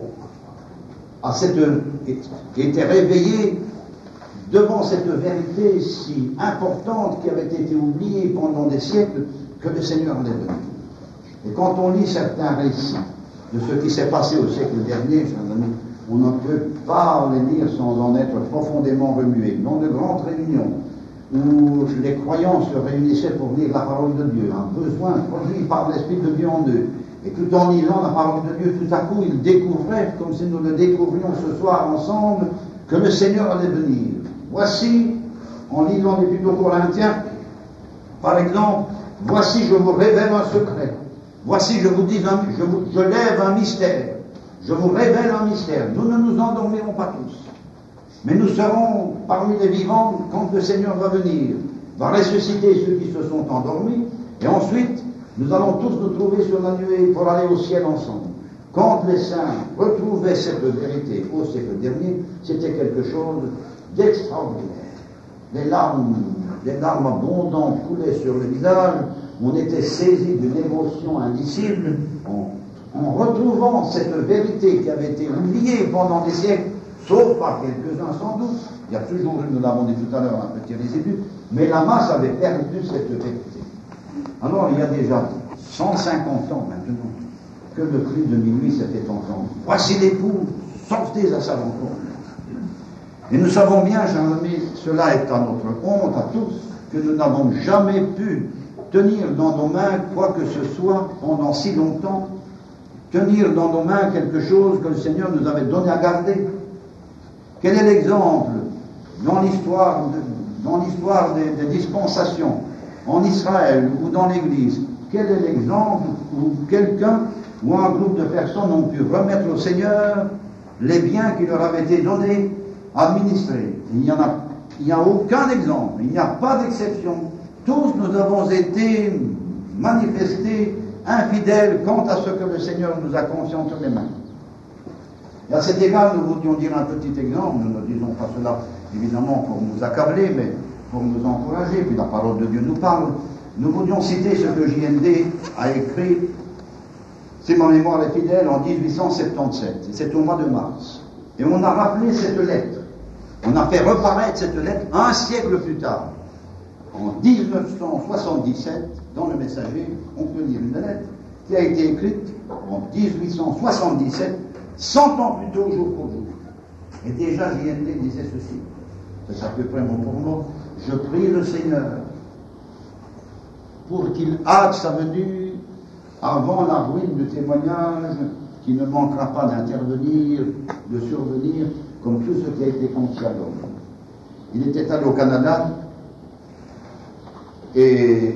à cette, étaient réveillés devant cette vérité si importante qui avait été oubliée pendant des siècles, que le Seigneur allait venir. Et quand on lit certains récits de ce qui s'est passé au siècle dernier, on ne peut pas les lire sans en être profondément remué. Dans de grandes réunions où les croyants se réunissaient pour lire la parole de Dieu, un besoin produit par l'Esprit de Dieu en eux. Et tout en lisant la parole de Dieu, tout à coup, ils découvraient, comme si nous le découvrions ce soir ensemble, que le Seigneur allait venir. Voici, en lisant l'Épître aux Corinthiens, par exemple, voici, je vous révèle un secret. Voici, je vous dis, un, je, vous, je lève un mystère. Je vous révèle un mystère. Nous ne nous endormirons pas tous. Mais nous serons parmi les vivants quand le Seigneur va venir, va ressusciter ceux qui se sont endormis, et ensuite, nous allons tous nous trouver sur la nuée pour aller au ciel ensemble. Quand les saints retrouvaient cette vérité au siècle dernier, c'était quelque chose d'extraordinaire. Les larmes, les larmes abondantes coulaient sur le visage, on était saisi d'une émotion indicible en, en retrouvant cette vérité qui avait été oubliée pendant des siècles, sauf par quelques-uns sans doute. Il y a toujours eu, nous l'avons dit tout à l'heure, un petit résidu, mais la masse avait perdu cette vérité. Alors il y a déjà cent cinquante ans maintenant que le cri de minuit s'est fait entendre. Voici l'époux, sortez à sa rencontre. Et nous savons bien, chers amis, cela est à notre honte, à tous, que nous n'avons jamais pu tenir dans nos mains quoi que ce soit pendant si longtemps, tenir dans nos mains quelque chose que le Seigneur nous avait donné à garder. Quel est l'exemple dans l'histoire, de, dans l'histoire des, des dispensations, en Israël ou dans l'Église? Quel est l'exemple où quelqu'un ou un groupe de personnes ont pu remettre au Seigneur les biens qui leur avaient été donnés, administrés? Il n'y en a, il n'y a aucun exemple, il n'y a pas d'exception tous nous avons été manifestés infidèles quant à ce que le Seigneur nous a confié entre les mains. Et à cet égard, nous voulions dire un petit exemple. Nous ne disons pas cela évidemment pour nous accabler, mais pour nous encourager, puis la parole de Dieu nous parle. Nous voulions citer ce que J N D a écrit, si ma mémoire est fidèle, en dix-huit cent soixante-dix-sept, et c'est au mois de mars. Et on a rappelé cette lettre, on a fait reparaître cette lettre un siècle plus tard. En dix-neuf cent soixante-dix-sept, dans le Messager, on peut lire une lettre qui a été écrite en dix-huit cent soixante-dix-sept, cent ans plus tôt, jour pour jour. Et déjà, J N D disait ceci, c'est à peu près mot pour mot: je prie le Seigneur pour qu'il hâte sa venue avant la ruine du témoignage, qui ne manquera pas d'intervenir, de survenir, comme tout ce qui a été confié à l'homme. Il était allé au Canada, et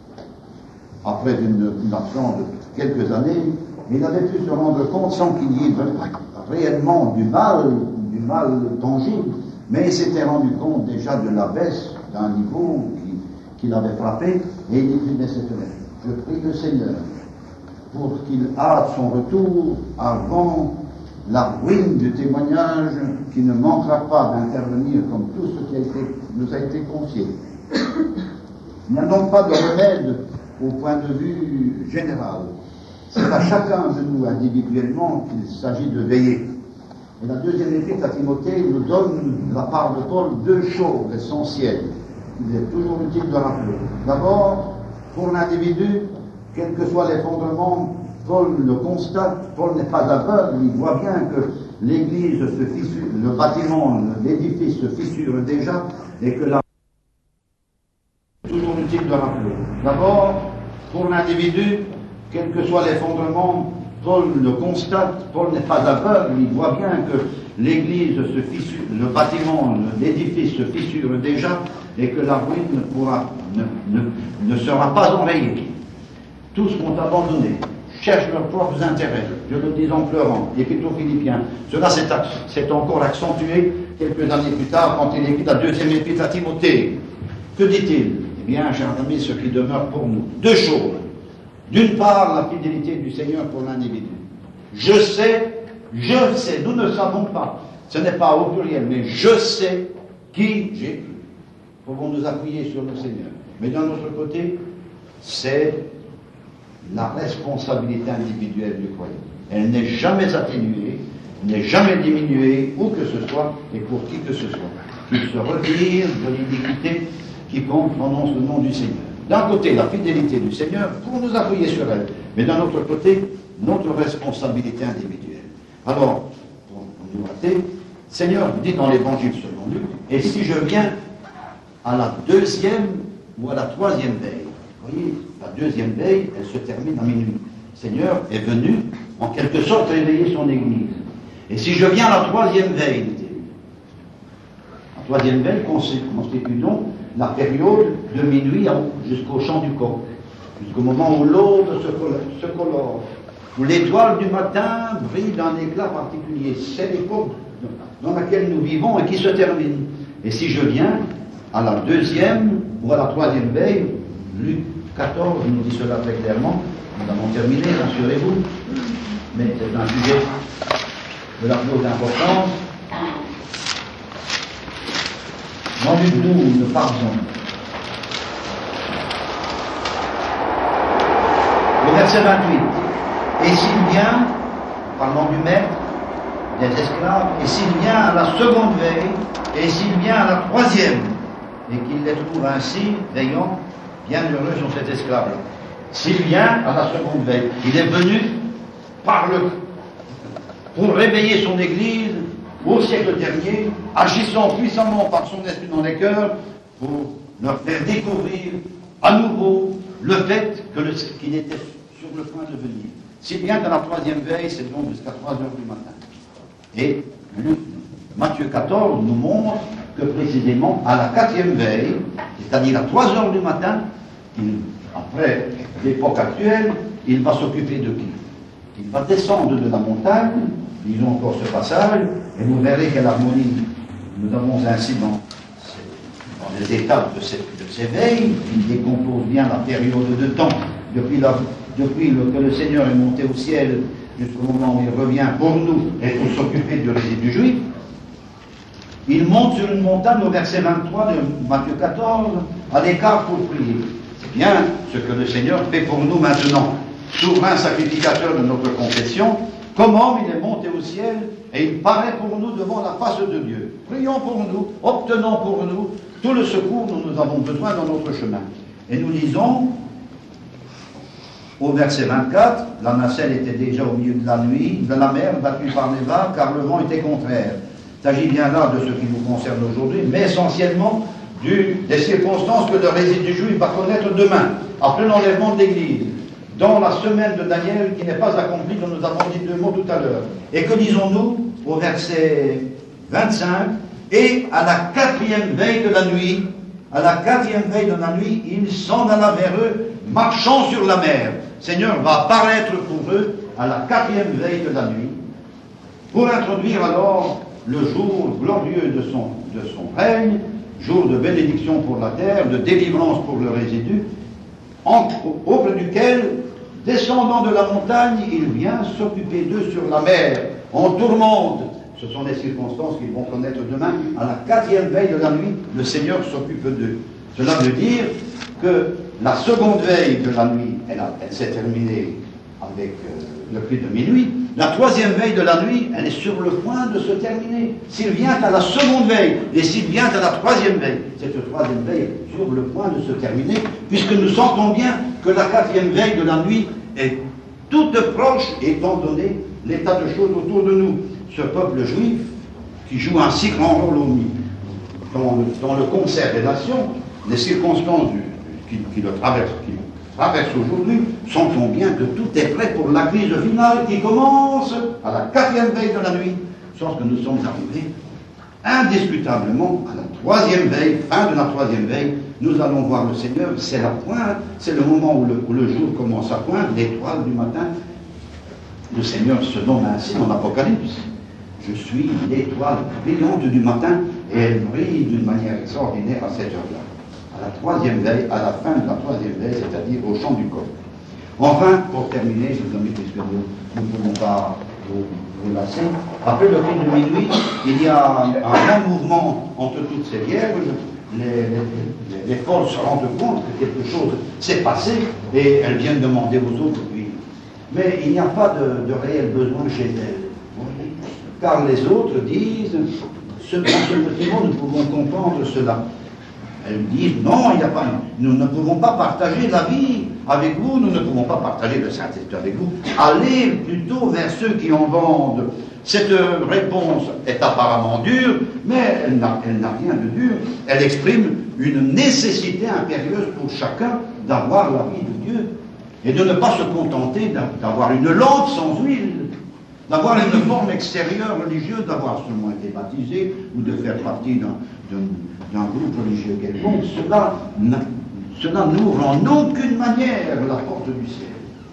après une, une absence de quelques années, il avait pu se rendre compte, sans qu'il y ait réellement du mal, du mal tangible, mais il s'était rendu compte déjà de la baisse d'un niveau qui, qui l'avait frappé, et il écrivait cette lettre: je prie le Seigneur pour qu'il hâte son retour avant la ruine du témoignage, qui ne manquera pas d'intervenir comme tout ce qui a été, nous a été confié. Il n'y a donc pas de remède au point de vue général. C'est à chacun de nous individuellement qu'il s'agit de veiller. Et la deuxième épître à Timothée nous donne de la part de Paul deux choses essentielles qu'il est toujours utile de rappeler. D'abord, pour l'individu, quel que soit l'effondrement, Paul le constate, Paul n'est pas aveugle, il voit bien que l'église se fissure, le bâtiment, l'édifice se fissure déjà, et que la... toujours utile de rappeler. D'abord, pour l'individu, quel que soit l'effondrement, Paul le constate, Paul n'est pas aveugle, il voit bien que l'église se fissure, le bâtiment, l'édifice se fissure déjà, et que la ruine ne pourra, ne, ne, ne sera pas enrayée. Tous vont abandonner, cherchent leurs propres intérêts, je le dis en pleurant, Épître aux Philippiens. Cela s'est encore accentué quelques années plus tard quand il écrit la deuxième épître à Timothée. Que dit-il? Eh bien, chers amis, ce qui demeure pour nous, deux choses. D'une part, la fidélité du Seigneur pour l'individu. Je sais, je sais, nous ne savons pas, ce n'est pas au pluriel, mais je sais qui j'ai. Pouvons nous appuyer sur le Seigneur. Mais d'un autre côté, c'est la responsabilité individuelle du croyant. Elle n'est jamais atténuée, n'est jamais diminuée, où que ce soit, et pour qui que ce soit. Qu'il se retire de l'iniquité, quiconque prononce le nom du Seigneur. D'un côté, la fidélité du Seigneur pour nous appuyer sur elle, mais d'un autre côté, notre responsabilité individuelle. Alors, pour nous rater, Seigneur dit dans l'Évangile selon Luc, et si je viens à la deuxième ou à la troisième veille, vous voyez, la deuxième veille, elle se termine à minuit. Le Seigneur est venu, en quelque sorte, réveiller son Église. Et si je viens à la troisième veille, dit-il, la troisième veille constitue donc la période de minuit jusqu'au chant du coq, jusqu'au moment où l'aube se colore, où l'étoile du matin brille d'un éclat particulier. C'est l'époque dans laquelle nous vivons et qui se termine. Et si je viens à la deuxième ou à la troisième veille, Luc quatorze nous dit cela très clairement, nous avons terminé, rassurez-vous, mais c'est un sujet de la plus haute importance. Dans Luc douze, nous partons. Le verset vingt-huit. Et s'il vient, parlant du maître, des esclaves, et s'il vient à la seconde veille, et s'il vient à la troisième, et qu'il les trouve ainsi, veillant, bienheureux sont cet esclave-là. S'il vient à la seconde veille, il est venu par le, pour réveiller son Église, au siècle dernier, agissant puissamment par son esprit dans les cœurs, pour leur faire découvrir à nouveau le fait que le, qu'il était sur le point de venir. Si bien qu'à la troisième veille, c'est donc jusqu'à trois heures du matin. Et Luc, Matthieu quatorze nous montre que précisément à la quatrième veille, c'est-à-dire à trois heures du matin, il, après l'époque actuelle, il va s'occuper de qui? Il va descendre de la montagne, disons encore ce passage, et vous verrez quelle harmonie nous avons ainsi dans, dans les étapes de ces, de ces veilles, il décompose bien la période de temps, depuis, la, depuis le, que le Seigneur est monté au ciel jusqu'au moment où il revient pour nous et pour s'occuper du résidu juif. Il monte sur une montagne au verset vingt-trois de Matthieu quatorze, à l'écart pour prier. C'est bien ce que le Seigneur fait pour nous maintenant, souverain sacrificateur de notre confession. Comme homme, il est monté au ciel et il paraît pour nous devant la face de Dieu. Prions pour nous, obtenons pour nous tout le secours dont nous avons besoin dans notre chemin. Et nous lisons au verset vingt-quatre, la nacelle était déjà au milieu de la nuit, de la mer, battue par les vagues, car le vent était contraire. Il s'agit bien là de ce qui nous concerne aujourd'hui, mais essentiellement du, des circonstances que le résidu juif va connaître demain, après l'enlèvement de l'Église, dans la semaine de Daniel qui n'est pas accomplie, dont nous avons dit deux mots tout à l'heure. Et que disons-nous au verset vingt-cinq? Et à la quatrième veille de la nuit, à la quatrième veille de la nuit, il s'en alla vers eux, marchant sur la mer. Le Seigneur va apparaître pour eux à la quatrième veille de la nuit, pour introduire alors le jour glorieux de son, de son règne, jour de bénédiction pour la terre, de délivrance pour le résidu, auprès duquel, descendant de la montagne, il vient s'occuper d'eux sur la mer, en tourmente. Ce sont les circonstances qu'ils vont connaître demain. À la quatrième veille de la nuit, le Seigneur s'occupe d'eux. Cela veut dire que la seconde veille de la nuit, elle, elle s'est terminée avec euh, le cri de minuit. La troisième veille de la nuit, elle est sur le point de se terminer. S'il vient à la seconde veille, et s'il vient à la troisième veille, cette troisième veille est sur le point de se terminer, puisque nous sentons bien que la quatrième veille de la nuit est toute proche, étant donné l'état de choses autour de nous. Ce peuple juif, qui joue un si grand rôle dans le, dans le concert des nations, les circonstances du, qui, qui le traversent, qui traverse aujourd'hui, sentons bien que tout est prêt pour la crise finale qui commence à la quatrième veille de la nuit, sauf que nous sommes arrivés indiscutablement à la troisième veille, fin de la troisième veille. Nous allons voir le Seigneur, c'est la pointe, c'est le moment où le, où le jour commence à poindre, l'étoile du matin. Le Seigneur se nomme ainsi dans l'Apocalypse. Je suis l'étoile brillante du matin, et elle brille d'une manière extraordinaire à cette heure-là. À la troisième veille, à la fin de la troisième veille, c'est-à-dire au chant du coq. Enfin, pour terminer, je vous invite, puisque nous ne pouvons pas vous, vous lasser, après le cri de minuit, il y a un, un grand mouvement entre toutes ces vierges. Les, les, les folles se rendent compte que quelque chose s'est passé et elles viennent demander aux autres d'huile. Mais il n'y a pas de, de réel besoin chez elles. Car les autres disent, ce, dans ce petit mot, nous pouvons comprendre cela. Elles disent, non, il n'y a pas, nous ne pouvons pas partager la vie avec vous, nous ne pouvons pas partager le Saint-Esprit avec vous. Allez plutôt vers ceux qui en vendent. Cette réponse est apparemment dure, mais elle n'a, elle n'a rien de dur. Elle exprime une nécessité impérieuse pour chacun d'avoir la vie de Dieu et de ne pas se contenter d'avoir une lampe sans huile, d'avoir une forme extérieure religieuse, d'avoir seulement été baptisé ou de faire partie d'un, d'un, d'un groupe religieux quelconque. Cela, cela n'ouvre en aucune manière la porte du ciel.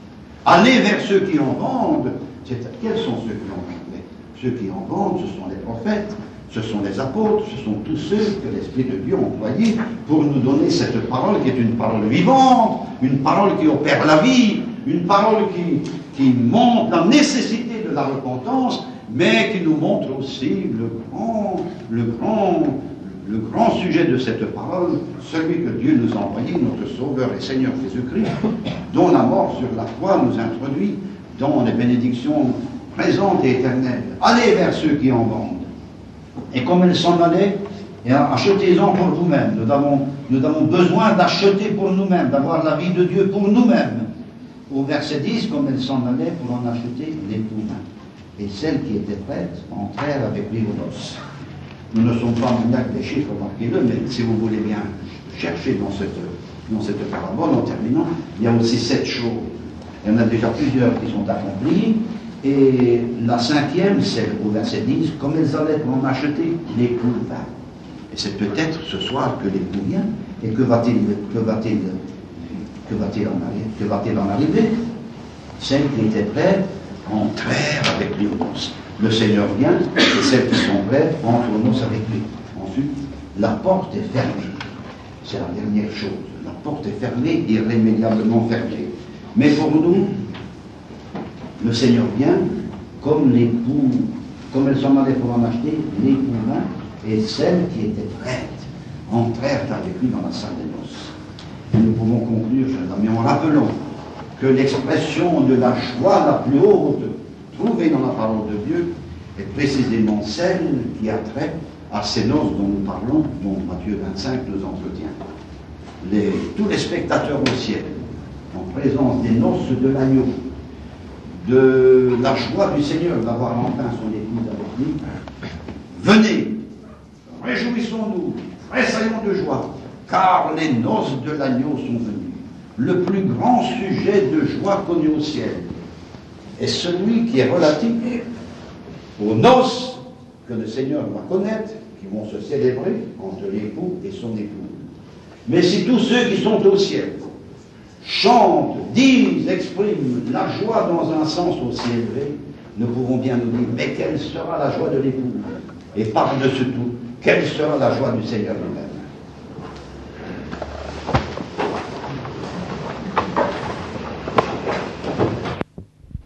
Allez vers ceux qui en vendent. C'est, quels sont ceux qui en vendent? Ceux qui en vendent, ce sont les prophètes, ce sont les apôtres, ce sont tous ceux que l'Esprit de Dieu a employés pour nous donner cette parole qui est une parole vivante, une parole qui opère la vie, une parole qui, qui montre la nécessité de la repentance, mais qui nous montre aussi le grand, le grand, le grand sujet de cette parole, celui que Dieu nous a envoyé, notre Sauveur et Seigneur Jésus-Christ, dont la mort sur la croix nous introduit dans les bénédictions présente et éternelle. Allez vers ceux qui en vendent. Et comme elle s'en allait, achetez-en pour vous-même. Nous avons, nous avons besoin d'acheter pour nous-mêmes, d'avoir la vie de Dieu pour nous-mêmes. Au verset dix, comme elle s'en allait pour en acheter l'époux. Et celles qui étaient prêtes entrèrent avec lui aux noces. Nous ne sommes pas maniaques des chiffres, remarquez-le, mais si vous voulez bien chercher dans cette, dans cette parabole, en terminant, il y a aussi sept choses. Il y en a déjà plusieurs qui sont accomplies. Et la cinquième, c'est au verset dix, comme elles allaient pour en acheter, l'époux vint. Et c'est peut-être ce soir que l'époux vient, et que va-t-il, que va-t-il, que va-t-il en arriver, que va-t-il en arriver? Celles qui étaient prêtes entrèrent avec lui aux noces. Le Seigneur vient, et celles qui sont prêtes entrent aux noces avec lui. Ensuite, la porte est fermée. c'est la dernière chose. La porte est fermée, irrémédiablement fermée. Mais pour nous, le Seigneur vient comme l'époux, comme elle s'en allait pour en acheter, l'époux vint, et celles qui étaient prêtes entrèrent avec lui dans la salle des noces. Et nous pouvons conclure, chers amis, en rappelant que l'expression de la joie la plus haute trouvée dans la parole de Dieu est précisément celle qui a trait à ces noces dont nous parlons, dont Matthieu vingt-cinq nous entretient. Les, tous les spectateurs au ciel, en présence des noces de l'agneau, de la joie du Seigneur d'avoir enfin son épouse avec lui, venez, réjouissons-nous, tressaillons de joie, car les noces de l'agneau sont venues. Le plus grand sujet de joie connu au ciel est celui qui est relatif aux noces que le Seigneur va connaître, qui vont se célébrer entre l'époux et son épouse. Mais si tous ceux qui sont au ciel chantent, disent, expriment la joie dans un sens aussi élevé, nous pouvons bien nous dire, mais quelle sera la joie de l'époux? Et par-dessus tout, quelle sera la joie du Seigneur lui-même?